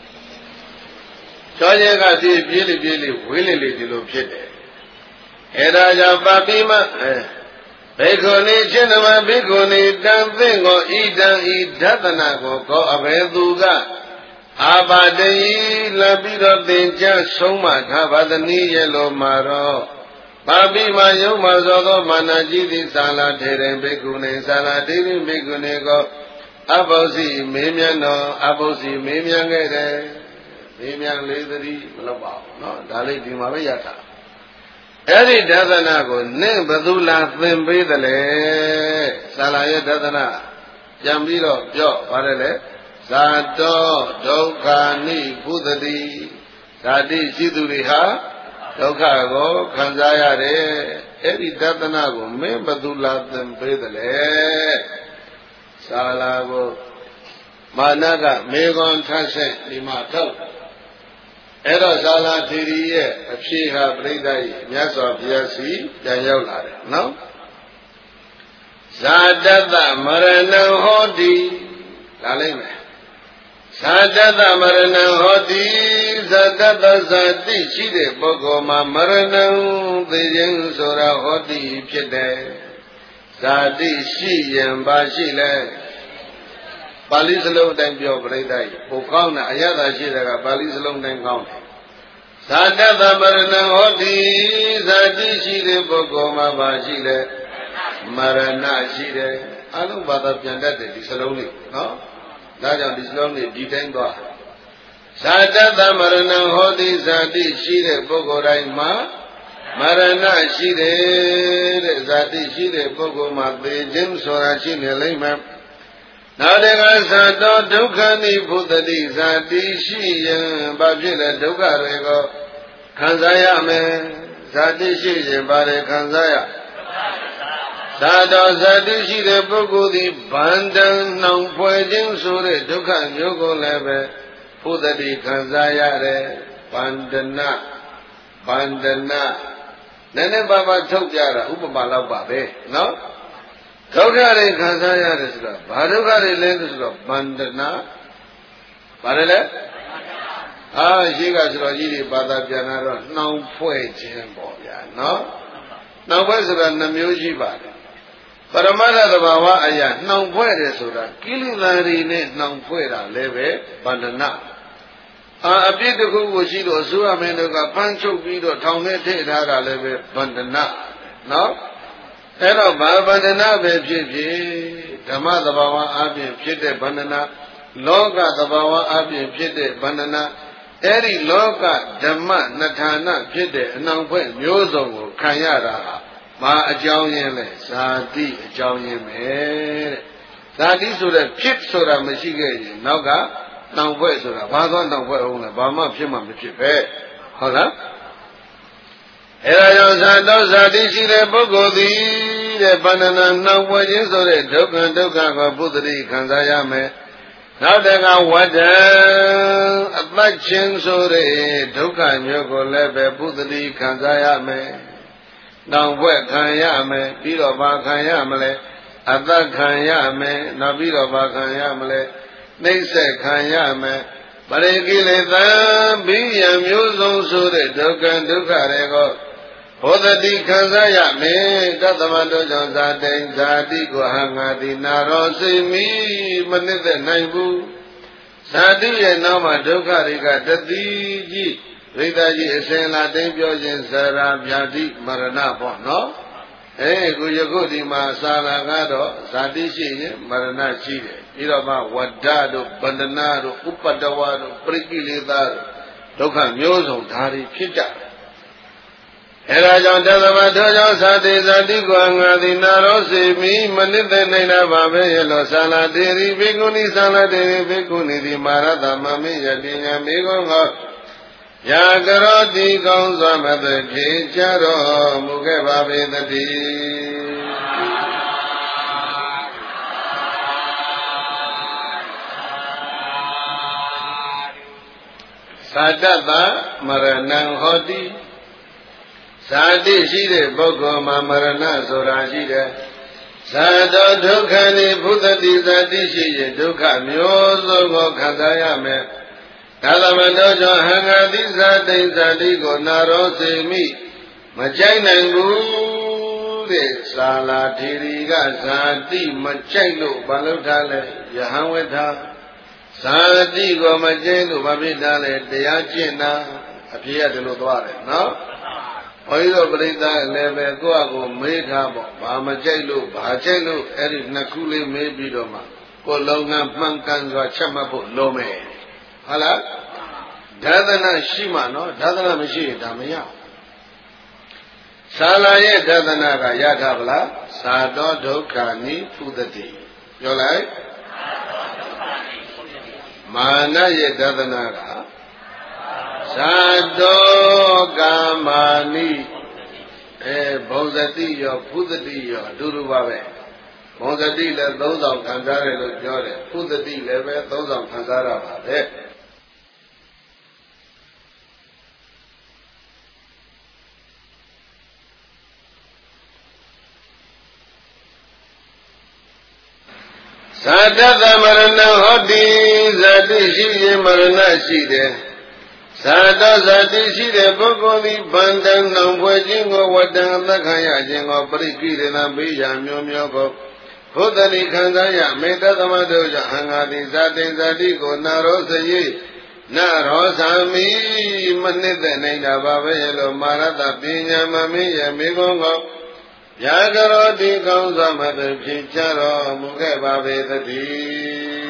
Georgia got the Billy Billy willingly to look at it. Edaja Babima Begoni Genema Begoni Dampingo Idan Idatanago Go Abeduga Abadei Labiro Denja Soma Kabadani Yellow Maro Babi Mayoma Zogo Manajidi Sala Tere Begune Sala Tere Begunego Abosi Mimiano Abosi Mimiangere Mimian Leathery Loba no Dali Dimavayata Eri Dadana go Ne Badula Thimbidale Salaya Dadana Jambiro Jo Varele Sato Dokani Pudadi Sadi Siduriha Doka go Kanzaya Re Eri Dadana go Me Badula Thimbidale Salago Managa Megon Tase Limato Edo Sala Tiriye Apshiha Bridai Nyasa Biasi Jayolare No Sadada Marana Hodi Dalime Sadada Marana Hodi Sadada Sadi Chide Bogoma Marana Dijin Sura Hodi Pide Sadi Shiyan Bashile Bali Salom Time Pio Bridai Pukana Ayada Shiraga Bali Salom Time Count Sadada Marana Hodi Sadi Shire Bogoma Bashile Marana Shire Alu Bada Piandate Saloni No Daja Disloni Ditain Ba Sadada Marana Hodi Sadi Shire Bogorai Ma Marana Shire Zati Shire Bogoma Jim Sora Shine Lima Nadaga Sato Dukani Pudadi Zati Shiyan Babjila Duka Rego Kanzaya Me Zati Shiyan Bade Kanzaya Sato Zati Shire Bogudi Bandan Nang Pwajin Sure Duka Yogo Lebe Pudadi Kanzaya Re Bandana Bandana Nene Baba Tokjara Upamala Babe, no? Tokjare Kansaya Resra, Badugari Lendusra, Bandana Badele? Ah, Shiga Srojiri Bada Pianaro, no Pue Chimboya, no? No Wesra Namuji Bade. Paramana the Bawa Aya, no Pue Sura, Kililari, no Puera, Leve, Bandana. A bit of who was it or Suamenoga, Pancho Guido, Tone, Tara Leve, Bandana. No? Ero Bandana, Beji, Tamada Bawa Abi, Pite, Bandana, Loga, the Bawa Abi, Pite, Bandana, Eri Loga, Dama, Natana, Pite, and now when Yozo, Kayara, Ma Ajauyele, Sadi, Ajauyeme. Sadi Sura, Pit Sura, Machigay, Noga. Now where's the Baba? Now where only Bama Pima Pipe? Hola? Erayosa does Adishi the Bogodi, the banana, now what is the Doka Doka Budri Kanzayame? Now they got water, a black chin so the Doka Yoko Lebe Budri Kanzayame. Now where Kanyame, Piro Bakayamale, Ada Kanyame, Nabiro Bakayamale. Nise Kanyame, Baregile, Biam Yuzon Sure, Dokan Dukarego, Podadi Kanzayame, Katamando Jonsade, Zadi Gohangadi, Narosi, me, Manita Naibu, Sadi and Nama Dukarika, Dadi, Ridaji, Sena, Debio, Sara, Biadi, Marana, no? Eh, Guyagudi, Masala Gado, Sadishi, Marana Chile. Irama Wadado, Bandanado, Upadawado, Prikilidado, Doka Myozo, Tari Pita. Erajan Dadamato, Sadi Zadigo, Angadi Narosi, me, Manita Nena Babe, Losala Deri, Biguni Sala Deri, Biguni, the Marada, Mami, Yadina, Migo, Yagaroti, Gonza, Mother, Jaro, Mugabe, the Dee. Sadata Maranang Hoti Sadi Shide Boko Marana Sora Shide Sada Dukhani Buddhati Sadi Shide Dukha Myozo Kandayame Talamanojo Hangadi Sadi Sadi Go Naro Semi Machainangu Sala Tiriga Sadi Machaino Balutale Yahamweta Sadi go Majenu Babidale, Deachina, appeared to Lodware, no? Oil Brita, Leve, Goago, Medabo, Bamajelu, Bajelu, Eric Nakuli, maybe Doma, Golonga, Mankanza, Chamapo, Lome. Hala? Dadana Shima, no? Dadana Mishi, Damia. Salaye Dadana Yatabla, Sado Dokani, Pudati. You like? Mana Yedadanaga Sado Gamani E Bozati yo Pudati yo Durubabe Bozati le those of Kandare lo Jore Pudati leve those of Kandara Babe Sadada Marana Hoti Zati Shide Marana Shide Sada Zati Shide Bogoli Bandan Namwajingo Wadang Lakaya Jingo Parikirina Bija Myomyoko Hotani Kandaya Meta Tamadoja Hangadi Zati Zati Go Naro Sayi Naro Sami Manita Naina Babelo Marata Pinya Mami Yamigongo Yagaroti Gonza Mother Picharo Muge Babe the Tea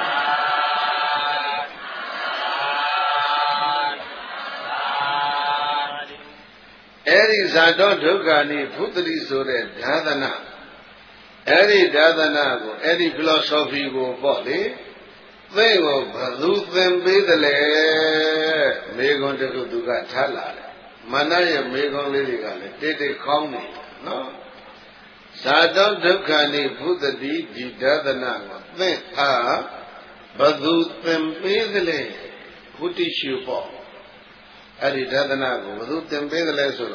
Eri Zado Dugani Putri Sure Dadana Eri Dadana go Eri philosophy go body they will Balu them Bedale Megon to Duga Tala Manaya Megon Lily Dede County no Sadam Dukkani Buddhati Didadana Then ah Badu Tempedale Putishupo Adidadana Badu Tempedale Solo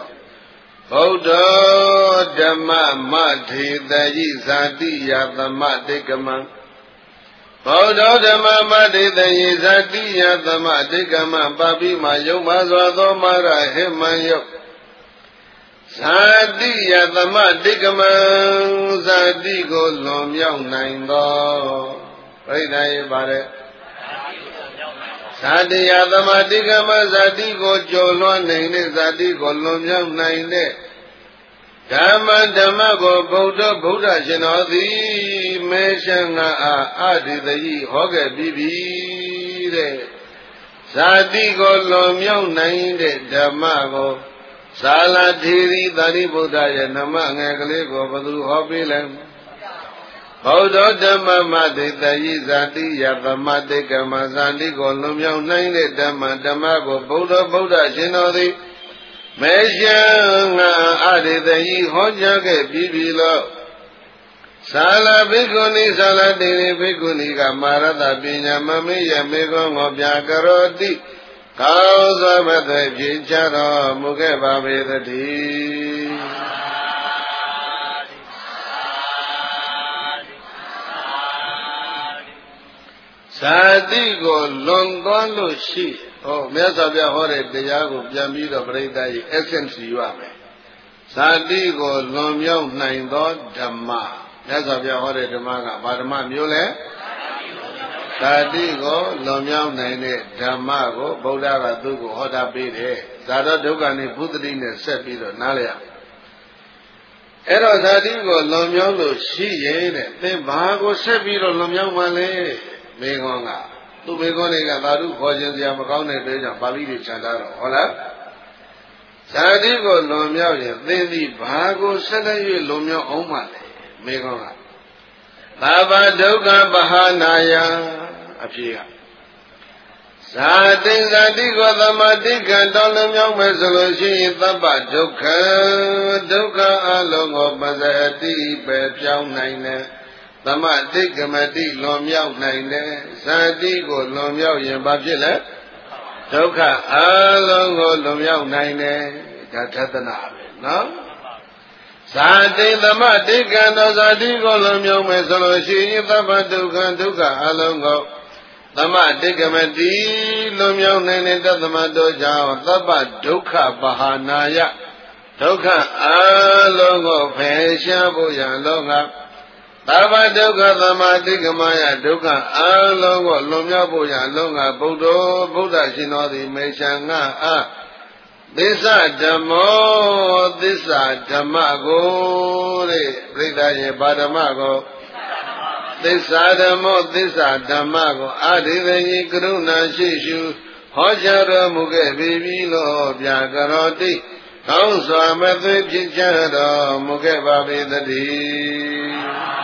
Bodo Dhamma Mati Dayi Zati Yadama Dekama Bodo Dhamma Mati Dayi Zati Yadama Dekama Babi Mayoma Zwado Mara Hemayo Sadi Yadama Dikaman Sadi Go Lom Yang Naingo Right now, Bare Sadi Yadama Dikama Sadi Go Jolon Naine Sadi Go Lom Yang Naine Dhamma Dhamma Go Buddha Buddha Shinodi Meshanga Adi Dayi Hoge Bibi Sadi Go Lom Yang Naine Dhamma Go Sala Dhiri Dhani Buddha Nama Ngakale Go Badu Hobilem Baudo Dhamma Mati Tayi Zati Yadamati Kama Zandi Go Lumyao Naine Dhamma Dhamma Go Buddha Buddha Shinodi Meshanga Adi Tayi Hojake Bibilo Sala Bhikkhuni Sala Dhiri Bhikkhuni Kamarata Pinya Mami Yamego Ngobyakaroti Kauza Mata Picharo Muge Babedati Sadi Go Longo Shi Oh Mesabia Hore Deyago Jamido Breda Essence Yuame Sadi Go Lomyao Naindo Dhamma Mesabia Hore Dhamma Badama Mule Sadi Go Lomyao Naine Dhamma Go Buddha Dugo Hoda Bide Zada Dugani Buddhine Sepido Nalia Ero Sadi Go Lomyao Lo Shi Yene Then Bago Sepido Lomyao Male Megonga Tu Megoniga Daru Hojan Yamakaune Deja Bali Chandaro Hola Sadi Go Lomyao Yen Then the Bago Sadayu Lomyao Omale Megonga Baba Duga Bahanaya Apia Sadi Sadi Go Dhammatika Dolam Yang Mesoloshi Taba Duka Duka Alongo Bazati Pepyao Naine Dhammatika Mati Lom Yao Naine Sadi Go Lom Yao Yen Babjile ဒုက္ခအလုံးကိုလွန်မြောက်နိုင်တယ်ဒါသဒ္ဒနာပဲနော်ဇာတိသမတိကံသောဇာတိကိုလွန်မြောက်မယ်ဆိုလို့ရှိရင်သဗ္ဗဒုက္ခဒုက္ခအလုံးကိုသမတိကမတိလွန်မြောက်နိုင်တဲ့တသမတောကြောင့်သဗ္ဗဒုက္ခပဟာနာယဒုက္ခအလုံးကိုဖယ်ရှားဖို့ရန်လုံးကသဗ္ဗဒုက္ခသမတိကမယဒုက္ခအလုံးကိုလွန်မြောက်ဖို့ရန်လုံးကဗုဒ္ဓဗုဒ္ဓရှင်တော်သည်မေရှံငါအသစ္စာဓမ္မောသစ္စာဓမ္မကိုတဲ့ပြိဿရဲ့ဗာဓမ္မကိုသစ္စာဓမ္မောသစ္စာဓမ္မကိုအာဒိသညိကရုဏာရှိရှုဟောကြားတော်မူခဲ့ပြီလို့ဗျာကရောတိကောင်းစွာမသွေဖြစ်ကြတော်မူခဲ့ပါပေတည်း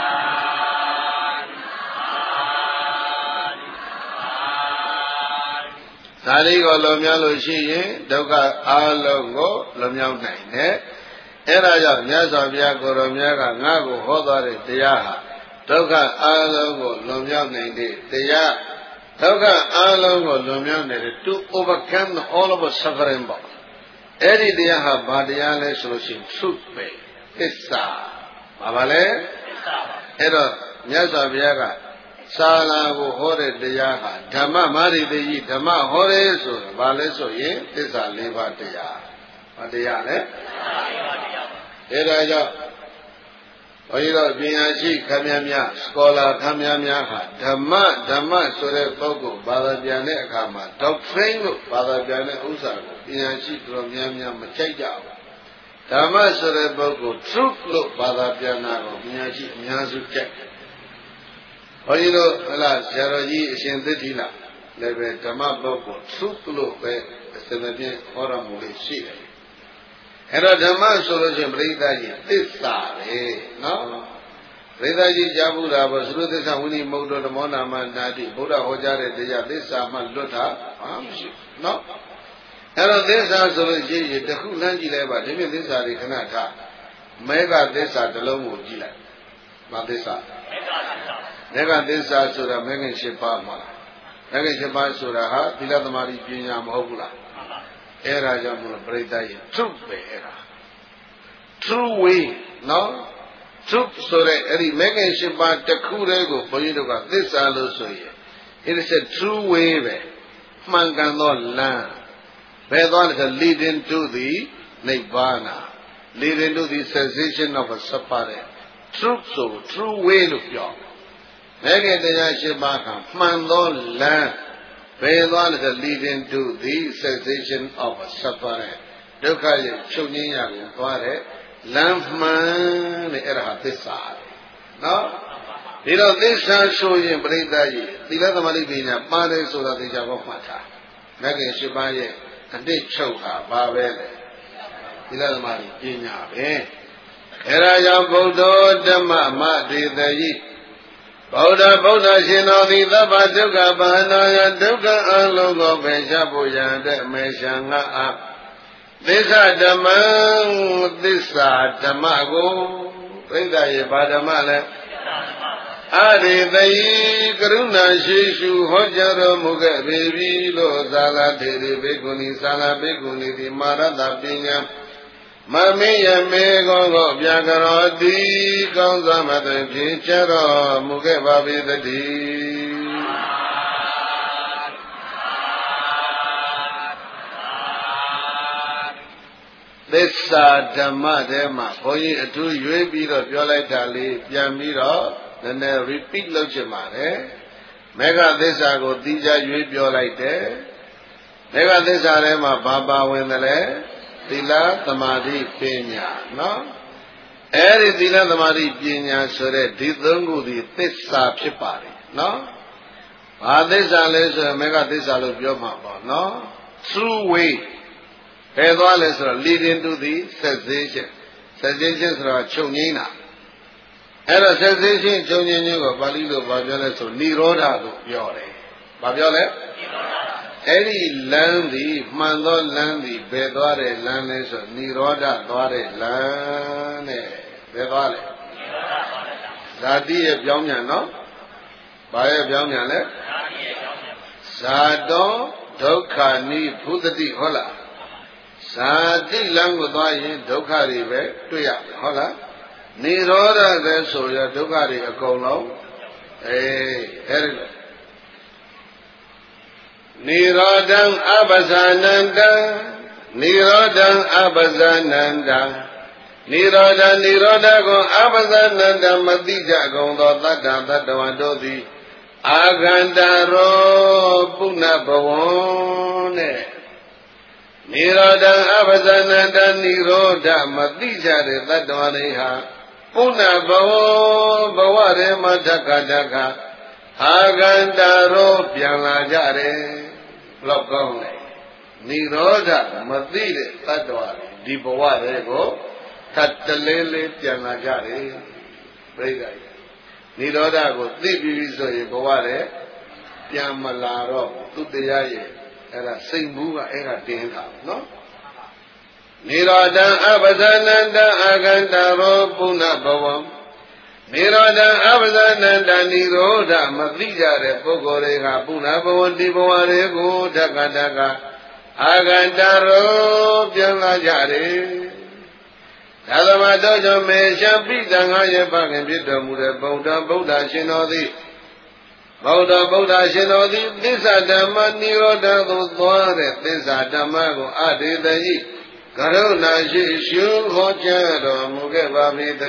သာလိကိုလွန်မြောက်လို့ရှိရင်ဒုက္ခအလုံးကိုလွန်မြောက်နိုင်တယ်အဲဒါကြောင့်မြတ်စွာဘုရားကိုယ်တော်မြတ်ကငါ့ကိုဟောသွားတဲ့တရားဟာဒုက္ခအလုံးကိုလွန်မြောက်နိုင်တဲ့တရားဒုက္ခအလုံးကိုလွန်မြောက်နိုင်တဲ့ to overcome all of suffering ပေါ့အဲ့ဒီတရားဟာဘာတရားလဲဆိုလို့ရှိရင် truth ပဲသစ္စာဘာပါလဲသစ္စာပါအဲ့တော့မြတ်စွာဘုရားကသာလာကိုဟောတဲ့တရားဟာဓမ္မမာရိတိကြီးဓမ္မဟောတယ်ဆိုတာဘာလဲဆိုရင်သစ္စာလေးပါးတရားဘာတရားလဲသစ္စာလေးပါးတရားအဲ့ဒါကြောင့်ဘုန်းကြီးတို့ပညာရှိခမည်းများစကောလာခမည်းများဟာဓမ္မဓမ္မဆိုတဲ့ပုဂ္ဂိုလ်ဘာသာပြန်တဲ့အခါမှာ doctrine လို့ဘာသာပြန်တဲ့ဥစ္စာကိုပညာရှိတော်များများမကြိုက်ကြဘူးဓမ္မဆိုတဲ့ပုဂ္ဂိုလ် truth လို့ဘာသာပြန်တာကိုပညာရှိအများစုကြိုက်ဘုန်းကြီးတို့ဟလာဆရာတော်ကြီးအရှင်သစ္တိလာလည်းပဲဓမ္မပုဂ္ဂိုလ် truth လို့ပဲအစမပြည့်ဟောတော်မူလို့ရှိတယ်အဲ့တော့ဓမ္မဆိုလို့ရှိရင်ပရိသတ်ကြီးသစ္စာပဲနော်ပရိသတ်ကြီးကြားဘူးတာပေါ့သုသစ္စာဝိနိမုတ်တော်ဓမ္မောနာမနာတိဘုရားဟောကြားတဲ့တရားသစ္စာမှလွတ်တာဘာမှမရှိနော်အဲ့တော့သစ္စာဆိုလို့ရှိရင်တခုလမ်းကြည့်လိုက်ပါဒီမြင့်သစ္စာတွေခဏထားမဲကသစ္စာတစ်လုံးကိုကြည့်လိုက်ဘာသစ္စာမဲကသစ္စာဆိုတာမဲခင်၈ပါးမှာမဲခင်၈ပါးဆိုတာဟာသီလသမารိပညာမဟုတ်ဘူးလားအဲ့ဒါကြောင့်မလို့ပရိသတ်ရဲ့ truth ပဲအဲ့ဒါ true way နော် truth ဆိုတဲ့အဲ့ဒီမဲခင်၈ပါးတစ်ခုတည်းကိုဘုန်းကြီးတို့ကသစ္စာလို့ဆိုရင် it is a true way ပဲမှန်ကန်သောလမ်းဘယ်သွားလဲဆို leading to the nibbana leading to the cessation of a suffering truth ဆို true way လို့ပြောမဲခင်တရား၈ပါးကမှန်သောလမ်းဘယ်သွားလဲဆို leading to the cessation of a suffering ဒုက္ခရဲ့ချုပ်ငြိမ်းရာကိုသွားတဲ့လမ်းမှန်တဲ့အဲ့ဒါဟာသစ္စာနော်ဒီတော့သစ္စာဆိုရင်ပရိသတ်ကြီးသီလသမารိပညာပါတယ်ဆိုတာသိကြဖို့မှတ်ထားမဂ္ဂင်၈ပါးရဲ့အတိတ်ချုပ်ဟာဘာပဲလဲသီလသမารိပညာပဲအဲ့ဒါကြောင့်ဗုဒ္ဓဓမ္မမဒေသကြီးဗုဒ္ဓဗုဒ္ဓရှင်တော်သည်သဗ္ဗဒုက္ခပါဏာယဒုက္ခအလုံးကိုပယ်ရှားဖို့ရန်တဲ့အမေရှံငါအားသစ္စာဓမ္မသစ္စာဓမ္မကိုပြိဿရဲ့ဗာဓမ္မလဲအာရိသိကရုဏာရှိရှုဟောကြားတော်မူခဲ့ပြီလို့သာလထေရဘေကုဏီသာလဘေကုဏီဒီမာရတပညာမမေယမေကောကိုပြကရောတိကောင်းစွာမသွင်ဖြင့်ချတော်မူခဲ့ပါပေတည်းသစ္စာဓမ္မထဲမှာဘုန်းကြီးအထူးရွေးပြီးတော့ပြောလိုက်တာလေးပြန်ပြီးတော့နည်းနည်း repeat လုပ်ချင်ပါတယ်မေဃသစ္စာကိုသီးခြားရွေးပြောလိုက်တယ်မေဃသစ္စာထဲမှာဘာပါဝင်တယ်လဲသီလသမာဓိပညာနော်အဲ့ဒီသီလသမာဓိပညာဆိုတဲ့ဒီသုံးခုဒီသစ္စာဖြစ်ပါတယ်နော်ဘာသစ္စာလဲဆိုရင်မေဃသစ္စာလို့ပြောမှာပေါ့နော် true way ဘယ်သွားလဲဆိုတော့ leading to the cessation cessation ဆိုတာချုပ်ငြိမ်းတာအဲ့တော့ cessation ချုပ်ငြိမ်းခြင်းကိုပါဠိလိုဘာပြောလဲဆိုនិရောဓလို့ပြောတယ်ဘာပြောလဲនិရောဓအဲ့ဒီလမ်းသည်မှန်သောလမ်းသည်ဘယ်သွားတဲ့လမ်းလဲဆိုនិရောဓသွားတဲ့လမ်းတဲ့ဘယ်သွားလဲនិရောဓသွားတဲ့လမ်းဇာတိရဲ့ပြောင်းပြန်နော်ဘာရဲ့ပြောင်းပြန်လဲဇာတိရဲ့ပြောင်းပြန်ဇာတောဓဒုက္ခနိဘုဒ္ဓတိဟုတ်လားဇာတိလမ်းကိုသွားရင်ဒုက္ခတွေပဲတွေ့ရဟုတ်လားနိရောဓပဲဆိုရဒုက္ခတွေအကုန်လုံးအေးအဲ့ဒါနိရောဓံအပဇာနန္တနိရောဓံအပဇာနန္တနိရောဓနိရောဓကိုအပဇာနန္တမတိကြကုန်သောတတ္တတတ္တဝါတို့သည်အာဂန္တရောပုဏ္ဏဘဝံတဲ့နိရောဓအပဇာနန္တနိရောဓမတိကြတဲ့တတ္တဝါတွေဟာပုဏ္ဏဘဝဘဝရေမထက္ကတက္ကအာဂန္တရောပြန်လာကြတယ်လောက်ကောင်းတယ်နိရောဓမသိတဲ့တတ္တဝါဒီဘဝတွေကိုထပ်တလေးလေးပြန်လာကြတယ်ပြိဿကြီးနိရောဓကိုသိပြီဆိုရင်ဘဝရဲ့ပြန်မလာတော့သူတရားရဲ့အဲ့ဒါစိတ်မှုကအဲ့ဒါတင်းတာနော်နိရောဓအပဇာနန္တအာဂန္တရောပုဏ္ဏဘဝံနိရောဓအပဇာနန္တနိရောဓမသိကြတဲ့ပုဂ္ဂိုလ်တွေကပုဏ္ဏဘဝဒီဘဝတွေကိုဓက္ကဓက္ကအာဂန္တရောပြန်လာကြတယ်သာသမတော်ကြောင့်မေရှပိတံငါရဲ့ဖခင်ဖြစ်တော်မူတဲ့ဗုဒ္ဓဗုဒ္ဓရှင်တော်သည်ဗုဒ္ဓဗုဒ္ဓရှင်တော်သည်သစ္စာဓမ္မနိရောဓသို့သွားတဲ့သစ္စာဓမ္မကိုအတေတယိကရုဏာရှိရှုဟောကြားတော်မူခဲ့ပါ၏တ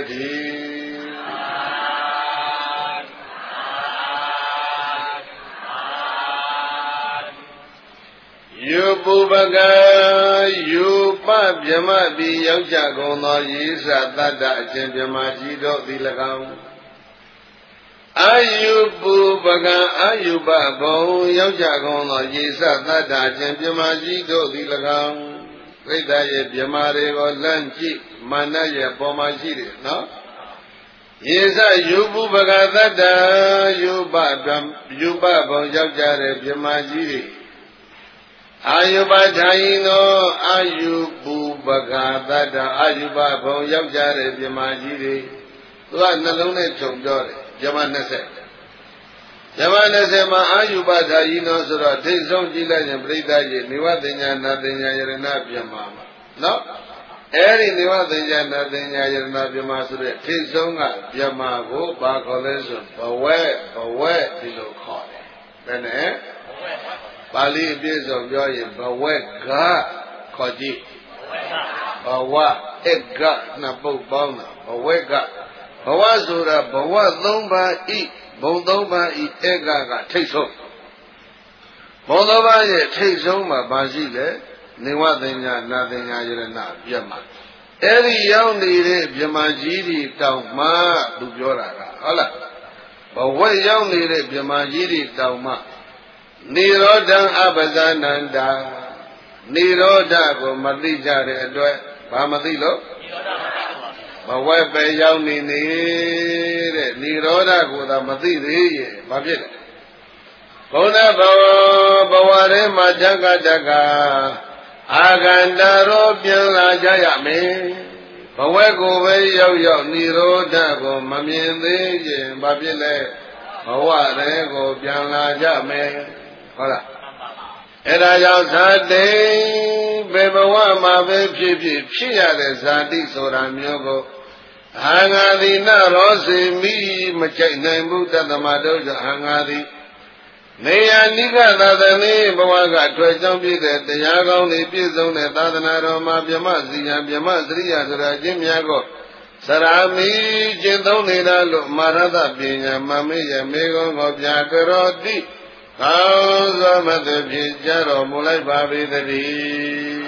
ည်းယုပုပကယုပဗြဟ္မတိယောက်ျားကုန်သောယေသတတ္တအရှင်ဗြဟ္မာကြီးတို့သည်၎င်းအာယုပုပကအာယုပဘုံယောက်ျားကုန်သောယေသတတ္တအရှင်ဗြဟ္မာကြီးတို့သည်၎င်းဝိတ္တရဲ့ဗြဟ္မာတွေကိုလမ်းကြည့်မာနရဲ့ပေါ်မှာရှိတယ်နော်ယေသယုပုပကတတ္တယုပဗံယုပဘုံယောက်ျားတဲ့ဗြဟ္မာကြီးတွေအာယုပထာယိနောအာယုပုပကတတ္တအာယုပဘုံယောက်ျားတဲ့ဗြဟ္မာကြီးတွေသူကနှလုံးနဲ့ခြုံပြောတယ်ဗြဟ္မာနှစ်ဆယ်ဗြဟ္မာနှစ်ဆယ်မှာအာယုပထာယိနောဆိုတော့ထိတ်ဆုံးကြည့်လိုက်ရင်ပြိဿကြီးနိဝတ္တညာနာတညာယရဏဗြဟ္မာမှာနော်အဲ့ဒီနိဝတ္တညာနာတညာယရဏဗြဟ္မာဆိုတဲ့ထိတ်ဆုံးကဗြဟ္မာကိုဘာခေါ်လဲဆိုဘဝဲဘဝဲဒီလိုခေါ်တယ်ဘယ်နဲ့ပါဠိအပြည့်စုံပြောရင်ဘဝကခေါ်ကြည့်ဘဝအကနှစ်ပုတ်ပေါင်းတာဘဝကဘဝဆိုတာဘဝသုံးပါးဤဘုံသုံးပါးဤအကကထိတ်ဆုံးဘုံသုံးပါးရဲ့ထိတ်ဆုံးမှာဘာရှိလဲနေဝသင်္ညာနာသင်္ညာယရဏပြတ်မှာအဲ့ဒီရောက်နေတဲ့ဗြဟ္မာကြီးတွေတောင်မှသူပြောတာကဟုတ်လားဘဝရောက်နေတဲ့ဗြဟ္မာကြီးတွေတောင်မှနိရောဓံအပဇာနန္တာနိရောဓကိုမသိကြတဲ့အတွက်ဘာမသိလို့ဘဝပဲရောက်နေနေတဲ့နိရောဓကိုသာမသိသေးရဲ့ဘာဖြစ်လဲဘုန်းဘဝဘဝရဲမှာဓက္ကတက္ကအာဂန္တရောပြန်လာကြရမယ်ဘဝကိုပဲရောက်ရောက်နိရောဓကိုမမြင်သေးရင်ဘာဖြစ်လဲဘဝရဲကိုပြန်လာကြမယ်ဟုတ်လားအဲ့ဒါကြောင့်ဇာတိဘယ်ဘဝမှာပဲဖြစ်ဖြစ်ဖြစ်ရတဲ့ဇာတိဆိုတာမျိုးကိုအာငါတိနရောစေမိမကြိုက်နိုင်ဘူးတသမတို့ကြောင့်အာငါတိနေယနိကသာသနေဘဝကထွက်ကြောင်းပြည့်တဲ့တရားကောင်းတွေပြည့်စုံတဲ့သာသနာတော်မှာဗြဟ္မစီယံဗြဟ္မစရိယဆိုတာအချင်းများကိုစရာမီကျင့်သုံးနေတာလို့မာရသပညာမမေယမေကောကိုပြကြရောတိကောင်းသောမတ္တဖြစ်ကြတော်မူလိုက်ပါ၏တည်း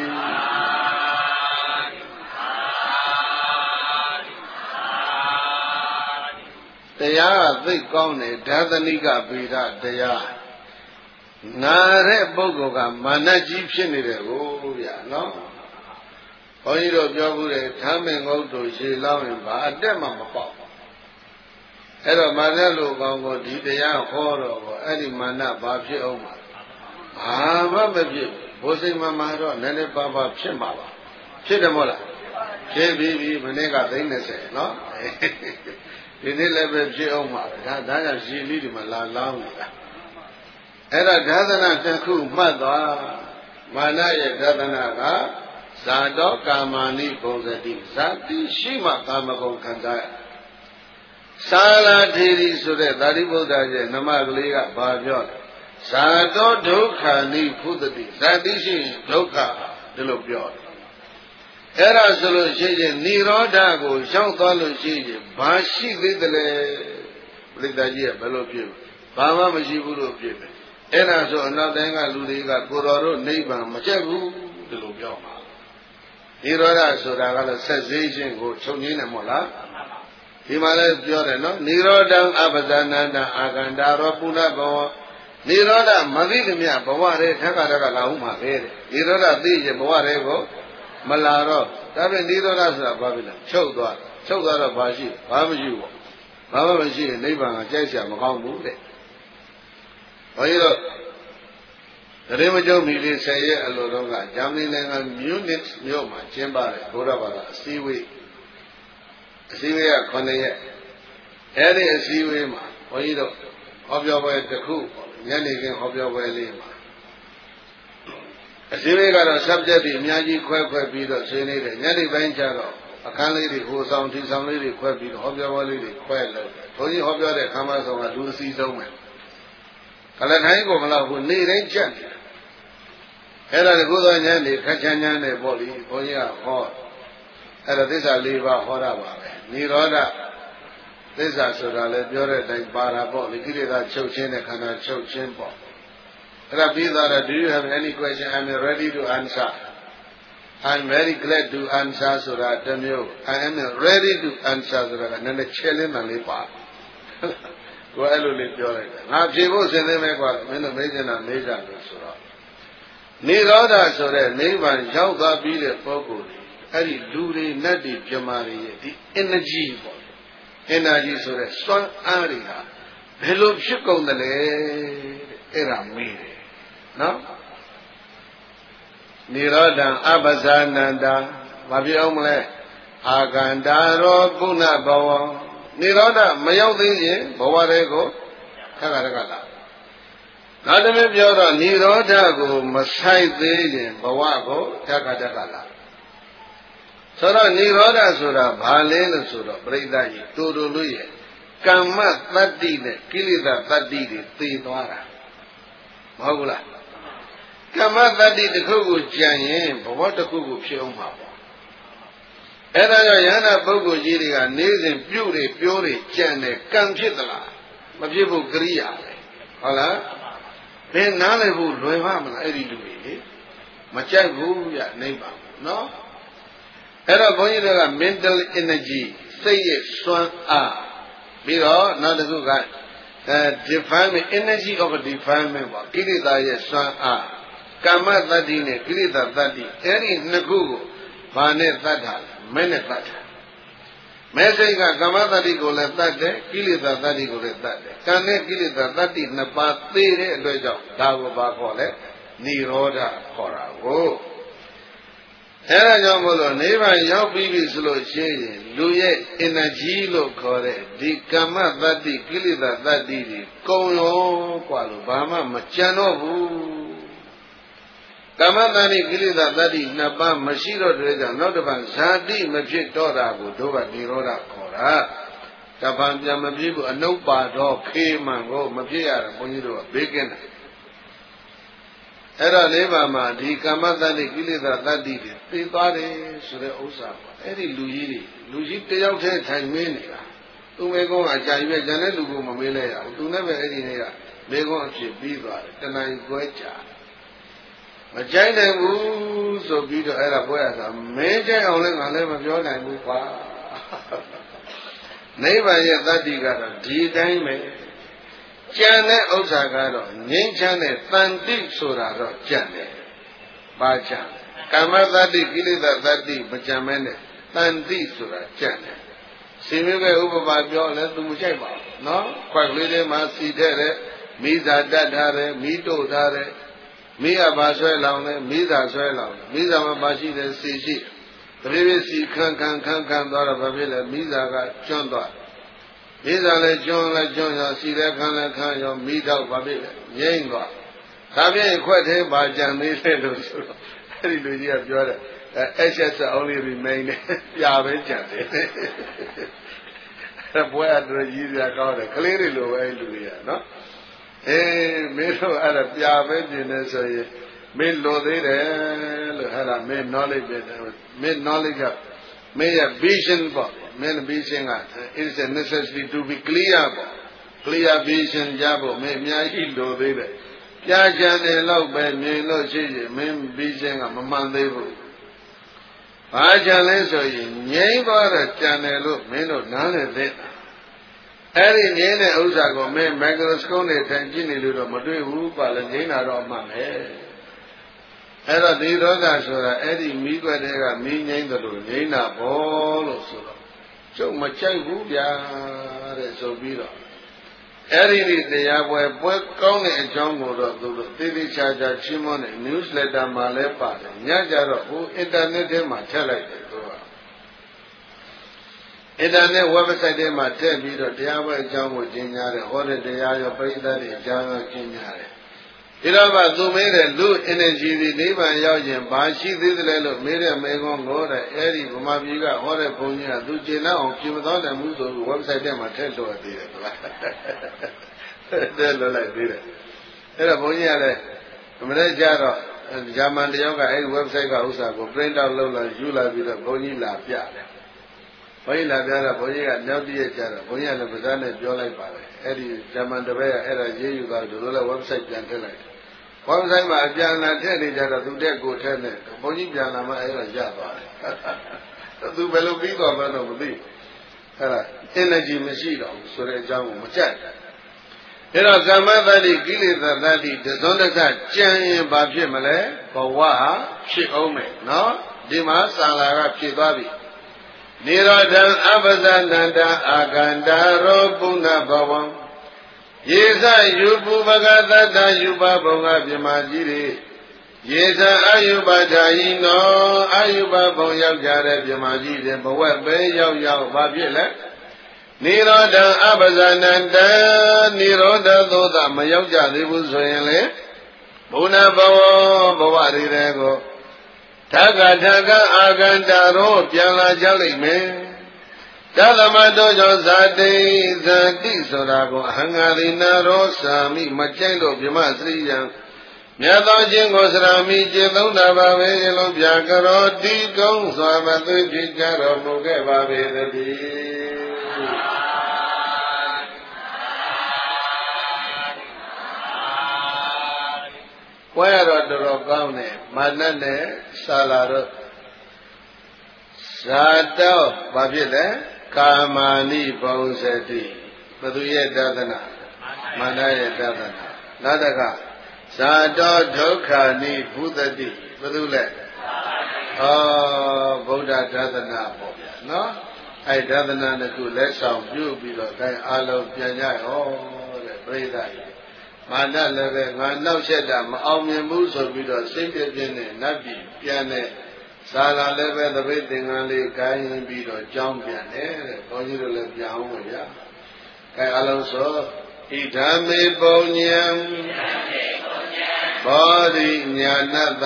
တရားသိကောင်းတဲ့ဓာတနိကဗေဒတရားနာတဲ့ပုဂ္ဂိုလ်ကမာနကြီးဖြစ်နေတယ်ကိုဗျာနော်ဘုန်းကြီးတို့ပြောဘူးတဲ့ဓမ္မင်္ဂုတ်တို့ရှေလောင်းရင်ဘာအတက်မှမပေါက်အဲ့တော့မာနလူကောင်းကိုဒီတရားဟောတော့ကိုအဲ့ဒီမာနဘာဖြစ်အောင်မှာဘာမှမဖြစ်ဘုစိမ္မာမှာတော့နည်းနည်းပါးပါးဖြစ်မှာပါဖြစ်တယ်မဟုတ်လားဖြစ်ပြီးပြီမနေ့ကသိန်းနှစ်ဆယ်နော်ဒီနေ့လည်းပဲဖြစ်အောင်မှာဒါဒါကြောင့်ရှင်လေးဒီမှာလာလောင်းနေတာအဲ့ဒါဒါသနာတစ်ခုမှတ်သွားမာနရဲ့ဒါသနာကဇာတောကာမာနိဘုံစတိဇာတိရှိမှကာမဂုဏ်ခံစားရသာလာထေရီဆိုတဲ့သာရိပုတ္တရာရဲ့နမကလေးကဘာပြောလဲဇာတောဒုက္ခနိဖုတတိဇာတိရှိဒုက္ခဒီလိုပြောတယ်အဲ့ဒါဆိုလို့ရှိရင်និရောဓကိုရှောင်သွားလို့ရှိရင်ဘာရှိသေးတယ်လဲပရိသတ်ကြီးကဘယ်လိုဖြစ်ဘာမှမရှိဘူးလို့ဖြစ်တယ်အဲ့ဒါဆိုအနောက်တိုင်းကလူတွေကကိုတော်တို့နိဗ္ဗာန်မကျက်ဘူးဒီလိုပြောမှာនិရောဓဆိုတာကလည်းဆက်စေးခြင်းကိုချုပ်ငင်းတယ်မို့လားဒီမှာလည်းပြောတယ်နော်និရောဓံအပဇာနန္တအာကန္တာရောပုဏ္ဏဘဝនិရောဓမသိသမျှဘဝရဲ့ထက်ကတက်ကလာဦးမှာပဲတဲ့និရောဓသိရင်ဘဝတွေကိုမလာတော့ဒါပြန်និရောဓဆိုတာဘာဖြစ်လဲချုပ်သွားချုပ်သွားတော့ဘာရှိဘာမရှိဘူးဘာမှမရှိရင်နိဗ္ဗာန်ကကြိုက်စရာမကောင်းဘူးတဲ့ဘုန်းကြီးတို့တရေမကျုံမီလေးဆယ်ရက်အလိုတော့ကဂျာမနီနိုင်ငံမြူနစ်မြို့မှာကျင်းပတဲ့ဘုရားဘာသာအစည်းအဝေးအစည်းအဝေးကခုနှစ်ရက်အဲ့ဒီအစည်းအဝေးမှာဘုန်းကြီးတို့ဟောပြောပွဲတစ်ခုညနေခင်းဟောပြောပွဲလေးမှာအစည်းအဝေးကတော့ subject တွေအများကြီးခွဲခွဲပြီးတော့ဆွေးနွေးတယ်ညနေပိုင်းကျတော့အခန်းလေးတွေဟိုဆောင်ဒီဆောင်လေးတွေခွဲပြီးတော့ဟောပြောပွဲလေးတွေခွဲလို့ဘုန်းကြီးဟောပြောတဲ့ခမ်းမဆောင်ကလူအစီဆုံးပဲကလထိုင်းကိုမလောက်ဘူးနေတိုင်းကြက်တယ်အဲ့ဒါကိုသောညနေခက်ချမ်းချမ်းနဲ့ပေါ့လေဘုန်းကြီးကဟောအဲ့ဒါသစ္စာ၄ပါးဟောတာပါပဲនិရောဓသစ္စာဆိုတာလည်းပြောတဲ့အတိုင်းပါတာပေါ့လေကိလေသာချုပ်ခြင်းနဲ့ခန္ဓာချုပ်ခြင်းပေါ့အဲ့ဒါပြီးသွားတော့ do you have any question I'm ready to answer I'm very glad to answer ဆိုတာတစ်မျိုး I am ready to answer ဆိုတာကနည်းနည်းချဲလင်းမှလေးပါကိုအဲ့လိုလေးပြောလိုက်တယ်ငါဖြေဖို့စဉ်းနေမဲ့ကွာမင်းတို့မေးချင်တာမေးကြလို့ဆိုတော့និရောဓဆိုတဲ့နိဗ္ဗာန်ရောက်သွားပြီးတဲ့ပုဂ္ဂိုလ်အဲ့ဒီလူတွေနတ်တွေပြမာတွေရဲ့ဒီ energy ပေါ့ energy ဆိုတဲ့စွမ်းအားတွေဟာဘယ်လိုဖြစ်ကုန်တယ်လဲအဲ့ဒါမေးတယ်နော်និရောဓံအပဇာနန္တာဘာဖြစ်အောင်မလဲအာကန္တာရောပုဏ္ဏဘဝនិရောဓမရောက်သေးရင်ဘဝတွေကိုခက်ခါတကလာနောက်တစ်မျိုးပြောတော့និရောဓကိုမဆိုင်သေးရင်ဘဝကိုခက်ခါတကလာဆိုတော့និရောဓဆိုတာဘာလဲလို့ဆိုတော့ပြိဿကြီးတူတူလို့ရဲ့ကမ္မတတ္တိနဲ့ကိလေသာတတ္တိတွေသိသွားတာမဟုတ်ဘူးလားကမ္မတတ္တိတစ်ခုကိုကြံရင်ဘဝတစ်ခုကိုဖြစ်အောင်မှာပေါ့အဲ့ဒါကြောင့်ယန္တာပုဂ္ဂိုလ်ကြီးတွေကနေစဉ်ပြုတ်တွေပြောတွေကြံတယ်ကံဖြစ်သလားမဖြစ်ဖို့ကရိယာပဲဟုတ်လားဘယ်နားလည်ဖို့လွယ်ပါမလားအဲ့ဒီလူတွေလေမကြိုက်ဘူးရနိဗ္ဗာန်နော်အဲ့တော့ဘုန်းကြီးတွေက mental energy စိတ်ရဲ့စွမ်းအားပြီးတော့နောက်တစ်ခုကအဲ defilement energy of defilement ပေါ့ကိလေသာရဲ့စွမ်းအားကမ္မတတ္တိနဲ့ကိလေသာတတ္တိအဲ့ဒီနှစ်ခုကိုဘာနဲ့တတ်တာလဲမဲနဲ့တတ်တာမဲစိတ်ကကမ္မတတ္တိကိုလည်းတတ်တယ်ကိလေသာတတ္တိကိုလည်းတတ်တယ်ကံနဲ့ကိလေသာတတ္တိနှစ်ပါးသိတဲ့အတွက်ကြောင့်ဒါကိုဘာခေါ်လဲនិရောဓခေါ်တာကိုအဲဒါကြောင့်မို့လို့နိဗ္ဗာန်ရောက်ပြီးပြီဆိုလို့ရှိရင်လူရဲ့ energy လို့ခေါ်တဲ့ဒီကမ္မတတ္တိကိလေသာတတ္တိတွေကုန်ရောกว่าလို့ဘာမှမကြံတော့ဘူးကမ္မတဏိကိလေသာတတ္တိနှစ်ပါးမရှိတော့တဲ့ကြောင့်နောက်တစ်ပတ်ဇာတိမဖြစ်တော့တာကိုတို့ကនិရောဓခေါ်တာတပံပြန်မဖြစ်ဘူးအနုပ္ပါတော့ခေမှန်ကိုမဖြစ်ရတာဘုန်းကြီးတို့ကဘေးကင်းတယ်အဲ့တော့လေးပါမှာဒီကမ္မတဏိကိလေသာတတ္တိတွေသိသွားတယ်ဆိုတဲ့ဥစ္စာပေါ့အဲ့ဒီလူကြီးတွေလူကြီးတယောက်တည်းထိုင်မင်းနေတာသူမေကုန်းအကြာကြီးပဲကျန်တဲ့လူကမမေးလဲရဘူးသူနဲ့ပဲအဲ့ဒီနေ့ကမေကုန်းအဖြစ်ပြီးသွားတယ်တဏှာကွဲကြာမကြိုက်နိုင်ဘူးဆိုပြီးတော့အဲ့ဒါပွဲရတာမင်းကြိုက်အောင်လည်းငါလည်းမပြောနိုင်ဘူးကွာနိဗ္ဗာန်ရဲ့တတ္တိကတော့ဒီတိုင်းပဲကြံတဲ့ဥစ္စာကတော့ငြိမ်းချမ်းတဲ့တန်တိဆိုတာတော့ကြံတယ်ပါချံကာမတတ္တိကိလေသာတတ္တိမကြံမဲနဲ့တန်တိဆိုတာကြံတယ်စီမျိုးပဲဥပမာပြောလဲသူမကြိုက်ပါဘူးနော်ခွက်ကလေးထဲမှာစီတဲ့တဲ့မိစာတတ်ထားတယ်မိတို့ထားတယ်မိကဘာဆွဲလောင်လဲမိစာဆွဲလောင်မိစာမှာပါရှိတဲ့စီရှိတပြေးပြေးစီခန်းခန်းခန်းခန်းသွားတော့ဘာဖြစ်လဲမိစာကကျွန်းသွားမိစာလည်းကျွန်းလည်းကျွန်းရောစီလည်းခန်းလည်းခန်းရောမိတော့ဘာဖြစ်လဲငြိမ့်သွားဒါဖြင့်ခွက်သေးပါကြံသေးတယ်လို့ဆိုတော့အဲ့ဒီလူကြီးကပြောတယ်excess only remain ပြပဲကြံတယ်ဘွဲအတူကြီးစရာကောင်းတယ်ကလေးတွေလိုပဲအဲ့လူတွေကနော်အေးမင်းတို့အဲ့ဒါပြပဲပြင်နေဆိုရင်မင်းလိုသေးတယ်လို့အဲ့ဒါမင်း knowledge ပဲမင်း knowledge ကမင်းရဲ့ vision ပေါ့မင်း vision က is a necessity to be clear ပေါ့ clear vision ကြဖို့မင်းအများကြီးလိုသေးတယ်ပြကြံတယ်လို့ပဲမြင်လို့ရှိရင်မင်း vision ကမမှန်သေးဘူးဘာကြံလဲဆိုရင်ငြိမ်းသွားတဲ့ကြံတယ်လို့မင်းတို့နားလည်သေးတာအဲ့ဒီငြိမ်းတဲ့ဥစ္စာကိုမင်း microscope နဲ့ထိုင်ကြည့်နေလို့တော့မတွေ့ဘူးပါလေငြိမ်းတာတော့အမှန်ပဲအဲ့တော့ဒီသောတာဆိုတာအဲ့ဒီမိကွက်တွေကမိငြိမ်းတယ်လို့ငြိမ်းတာဘောလို့ဆိုတော့ကျုပ်မကြိုက်ဘူးဗျာတဲ့ဆိုပြီးတော့အဲ့ဒီဒီတရားပွဲပွဲကောင်းတဲ့အကြောင်းကိုတော့သူတို့သိသိချာချာရှင်းမတဲ့ newsletter မှာလည်းပါတယ်ညကြတော့ဟို internet ထဲမှာထည့်လိုက်တယ်သူက internet website ထဲမှာထည့်ပြီးတော့တရားပွဲအကြောင်းကိုကျင်းညာတယ်ဟောတဲ့တရားရောပရိသတ်တွေအကြောင်းကိုကျင်းညာတယ်ဒီတော့မှသူမေးတဲ့လူ energy ဒီနိဗ္ဗာန်ရောက်ရင်ဘာရှိသေးသလဲလို့မေးတဲ့မေးခွန်းကိုတဲ့အဲ့ဒီဗမာပြည်ကဟောတဲ့ဘုန်းကြီးကသူကျင့်တော့အောင်ပြင်မတော်တယ်မှုဆိုပြီး website ထဲမှာထည့်လို့သေးတယ်ကွာတဲ့လို့လိုက်သေးတယ်အဲ့တော့ဘုန်းကြီးကလည်းမနေ့ကျတော့ဂျာမန်တယောက်ကအဲ့ဒီ website ကဥစ္စာကို print out လုပ်လာယူလာပြီးတော့ဘုန်းကြီးလာပြတယ်ဘုန်းကြီးလာပြတော့ဘုန်းကြီးကနောက်တည့်ရကျတော့ဘုန်းကြီးကလည်းပါးစပ်နဲ့ပြောလိုက်ပါတယ်အဲ့ဒီဂျာမန်တပည့်ကအဲ့ဒါရေးယူသွားတယ်တို့လည်း website ပြန်ထည့်လိုက်တယ် website မှာအပြန်လာထည့်နေကြတော့သူတက်ကိုထည့်နေဘုန်းကြီးပြန်လာမှအဲ့ဒါရသွားတယ်သူဘယ်လိုပြီးသွားမှန်းတော့မသိအဲ့ဒါ energy မရှိတော့ဘူးဆိုတဲ့အကြောင်းကိုမကြက်အဲ့တော့ကမ္မတတိကိလေသာတတိတဇွန်တကကြံရင်ဘာဖြစ်မလဲဘဝဟာဖြစ်အောင်မယ်နော်ဒီမှာသံလာကဖြစ်သွားပြီနိရောဓံအပ္ပဇာနန္တအာကန္တာရောပုဏ္ဏဘဝံယေသယူပုပကသတ္တယူပဘုံကပြမကြီးတွေယေသအယုပထာယိနောအယုပဘုံရောက်ကြတဲ့ပြမကြီးတွေဘဝပဲရောက်ရောက်ဘာဖြစ်လဲနိရောဓံအပ္ပဇာနန္တနိရောဓသောတာမရောက်ကြသေးဘူးဆိုရင်လေဘုဏ္ဏဘဝဘဝတွေတဲ့ကိုထကထကအာကန္တာရောပြန်လာကြလိမ့်မယ်တသမတောကြောင့်ဇာတိဇာတိဆိုတာကိုအဟံငါရိနာရောစာမိမကြိုက်လို့မြမစရိယံမြတ်သောခြင်းကိုစရာမိကျေသုံးတာပါပဲလုံးပြကရောတိကုံစွာမသိဖြစ်ကြတော်မူခဲ့ပါပေသတည်းဝဲရတော့တော်တော်ကောင်းတယ်မာနနဲ့စာလာတော့ဇာတောဘာဖြစ်လဲကာမာနိပုံစတိဘသူရဲ့တသနာမာနရဲ့တသနာနောက်တကဇာတောဒုက္ခနိဘုသတိဘသူလဲဩဗုဒ္ဓတသနာပေါ့ဗျာနော်အဲ့တသနာတစ်ခုလက်ဆောင်ပြုပြီးတော့အဲအားလုံးပြန်ကြရောတဲ့ပြိဿကြီးမာနလည်းပဲငါနောက်ဆက်တာမအောင်မြင်ဘူးဆိုပြီးတော့စိတ်ပြည့်ပြည့်နဲ့နတ်ပြည်ပြန်တဲ့ဇာလာလည်းပဲသပိတ်သင်္ကန်းလေးကိုင်းပြီးတော့ကြောင်းပြန်တယ်တဲ့ဘုန်းကြီးတို့လည်းပြန်အောင်ပါဗျာအဲအလုံးစုံဣဒံမေပုံညံဘောဓိညာဏတ္တ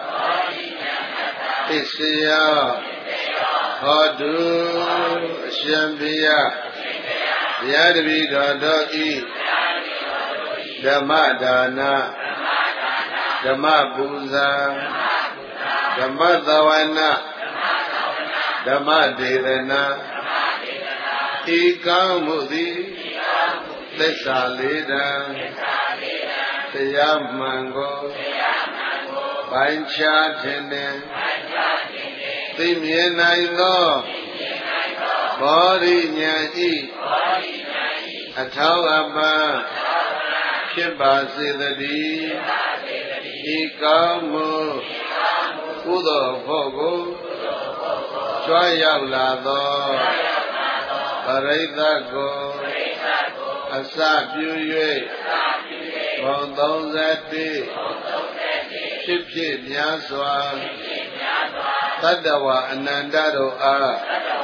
သစ္စယဟောတုအရှင်ဘုရားဘုရားတပည့်တော်တို့ဤဓမ္မဒါနဓမ္မပူဇာဓမ္မသဝနာဓမ္မဒေသနာဤကောင်းမှုသည်သစ္စာလေးတံတရားမှန်ကိုပိုင်းခြားထင်တယ်သိမြင်နိုင်သောဘောဓိဉာဏ်ဤအထောက်အပံ့ဖြစ်ပါစေတည်းဤကောင်းမှုကုသိုလ်ဖို့ကိုကြွားရောက်လာသောပရိသတ်ကိုအစပြု၍ဘုံသုံးဆယ်ဖြစ်ဖြစ်များစွာတတ္တဝအနန္တတို့အား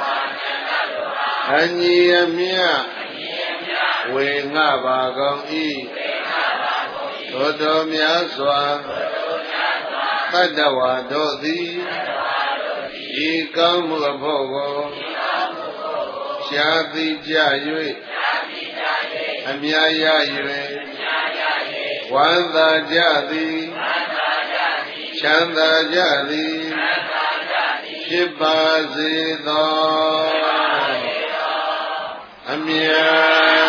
အညီအမျှဝေငှပါကုန်၏သောတော်မြတ်စွာတတ္တဝါတို့သည်ဤကောင်းမှုအဖို့ကိုရှားသိကြ၍အမြတ်ရ၍ဝမ်းသာကြသည်ချမ်းသာကြသည်ဖြစ်ပါစေသောအမြတ်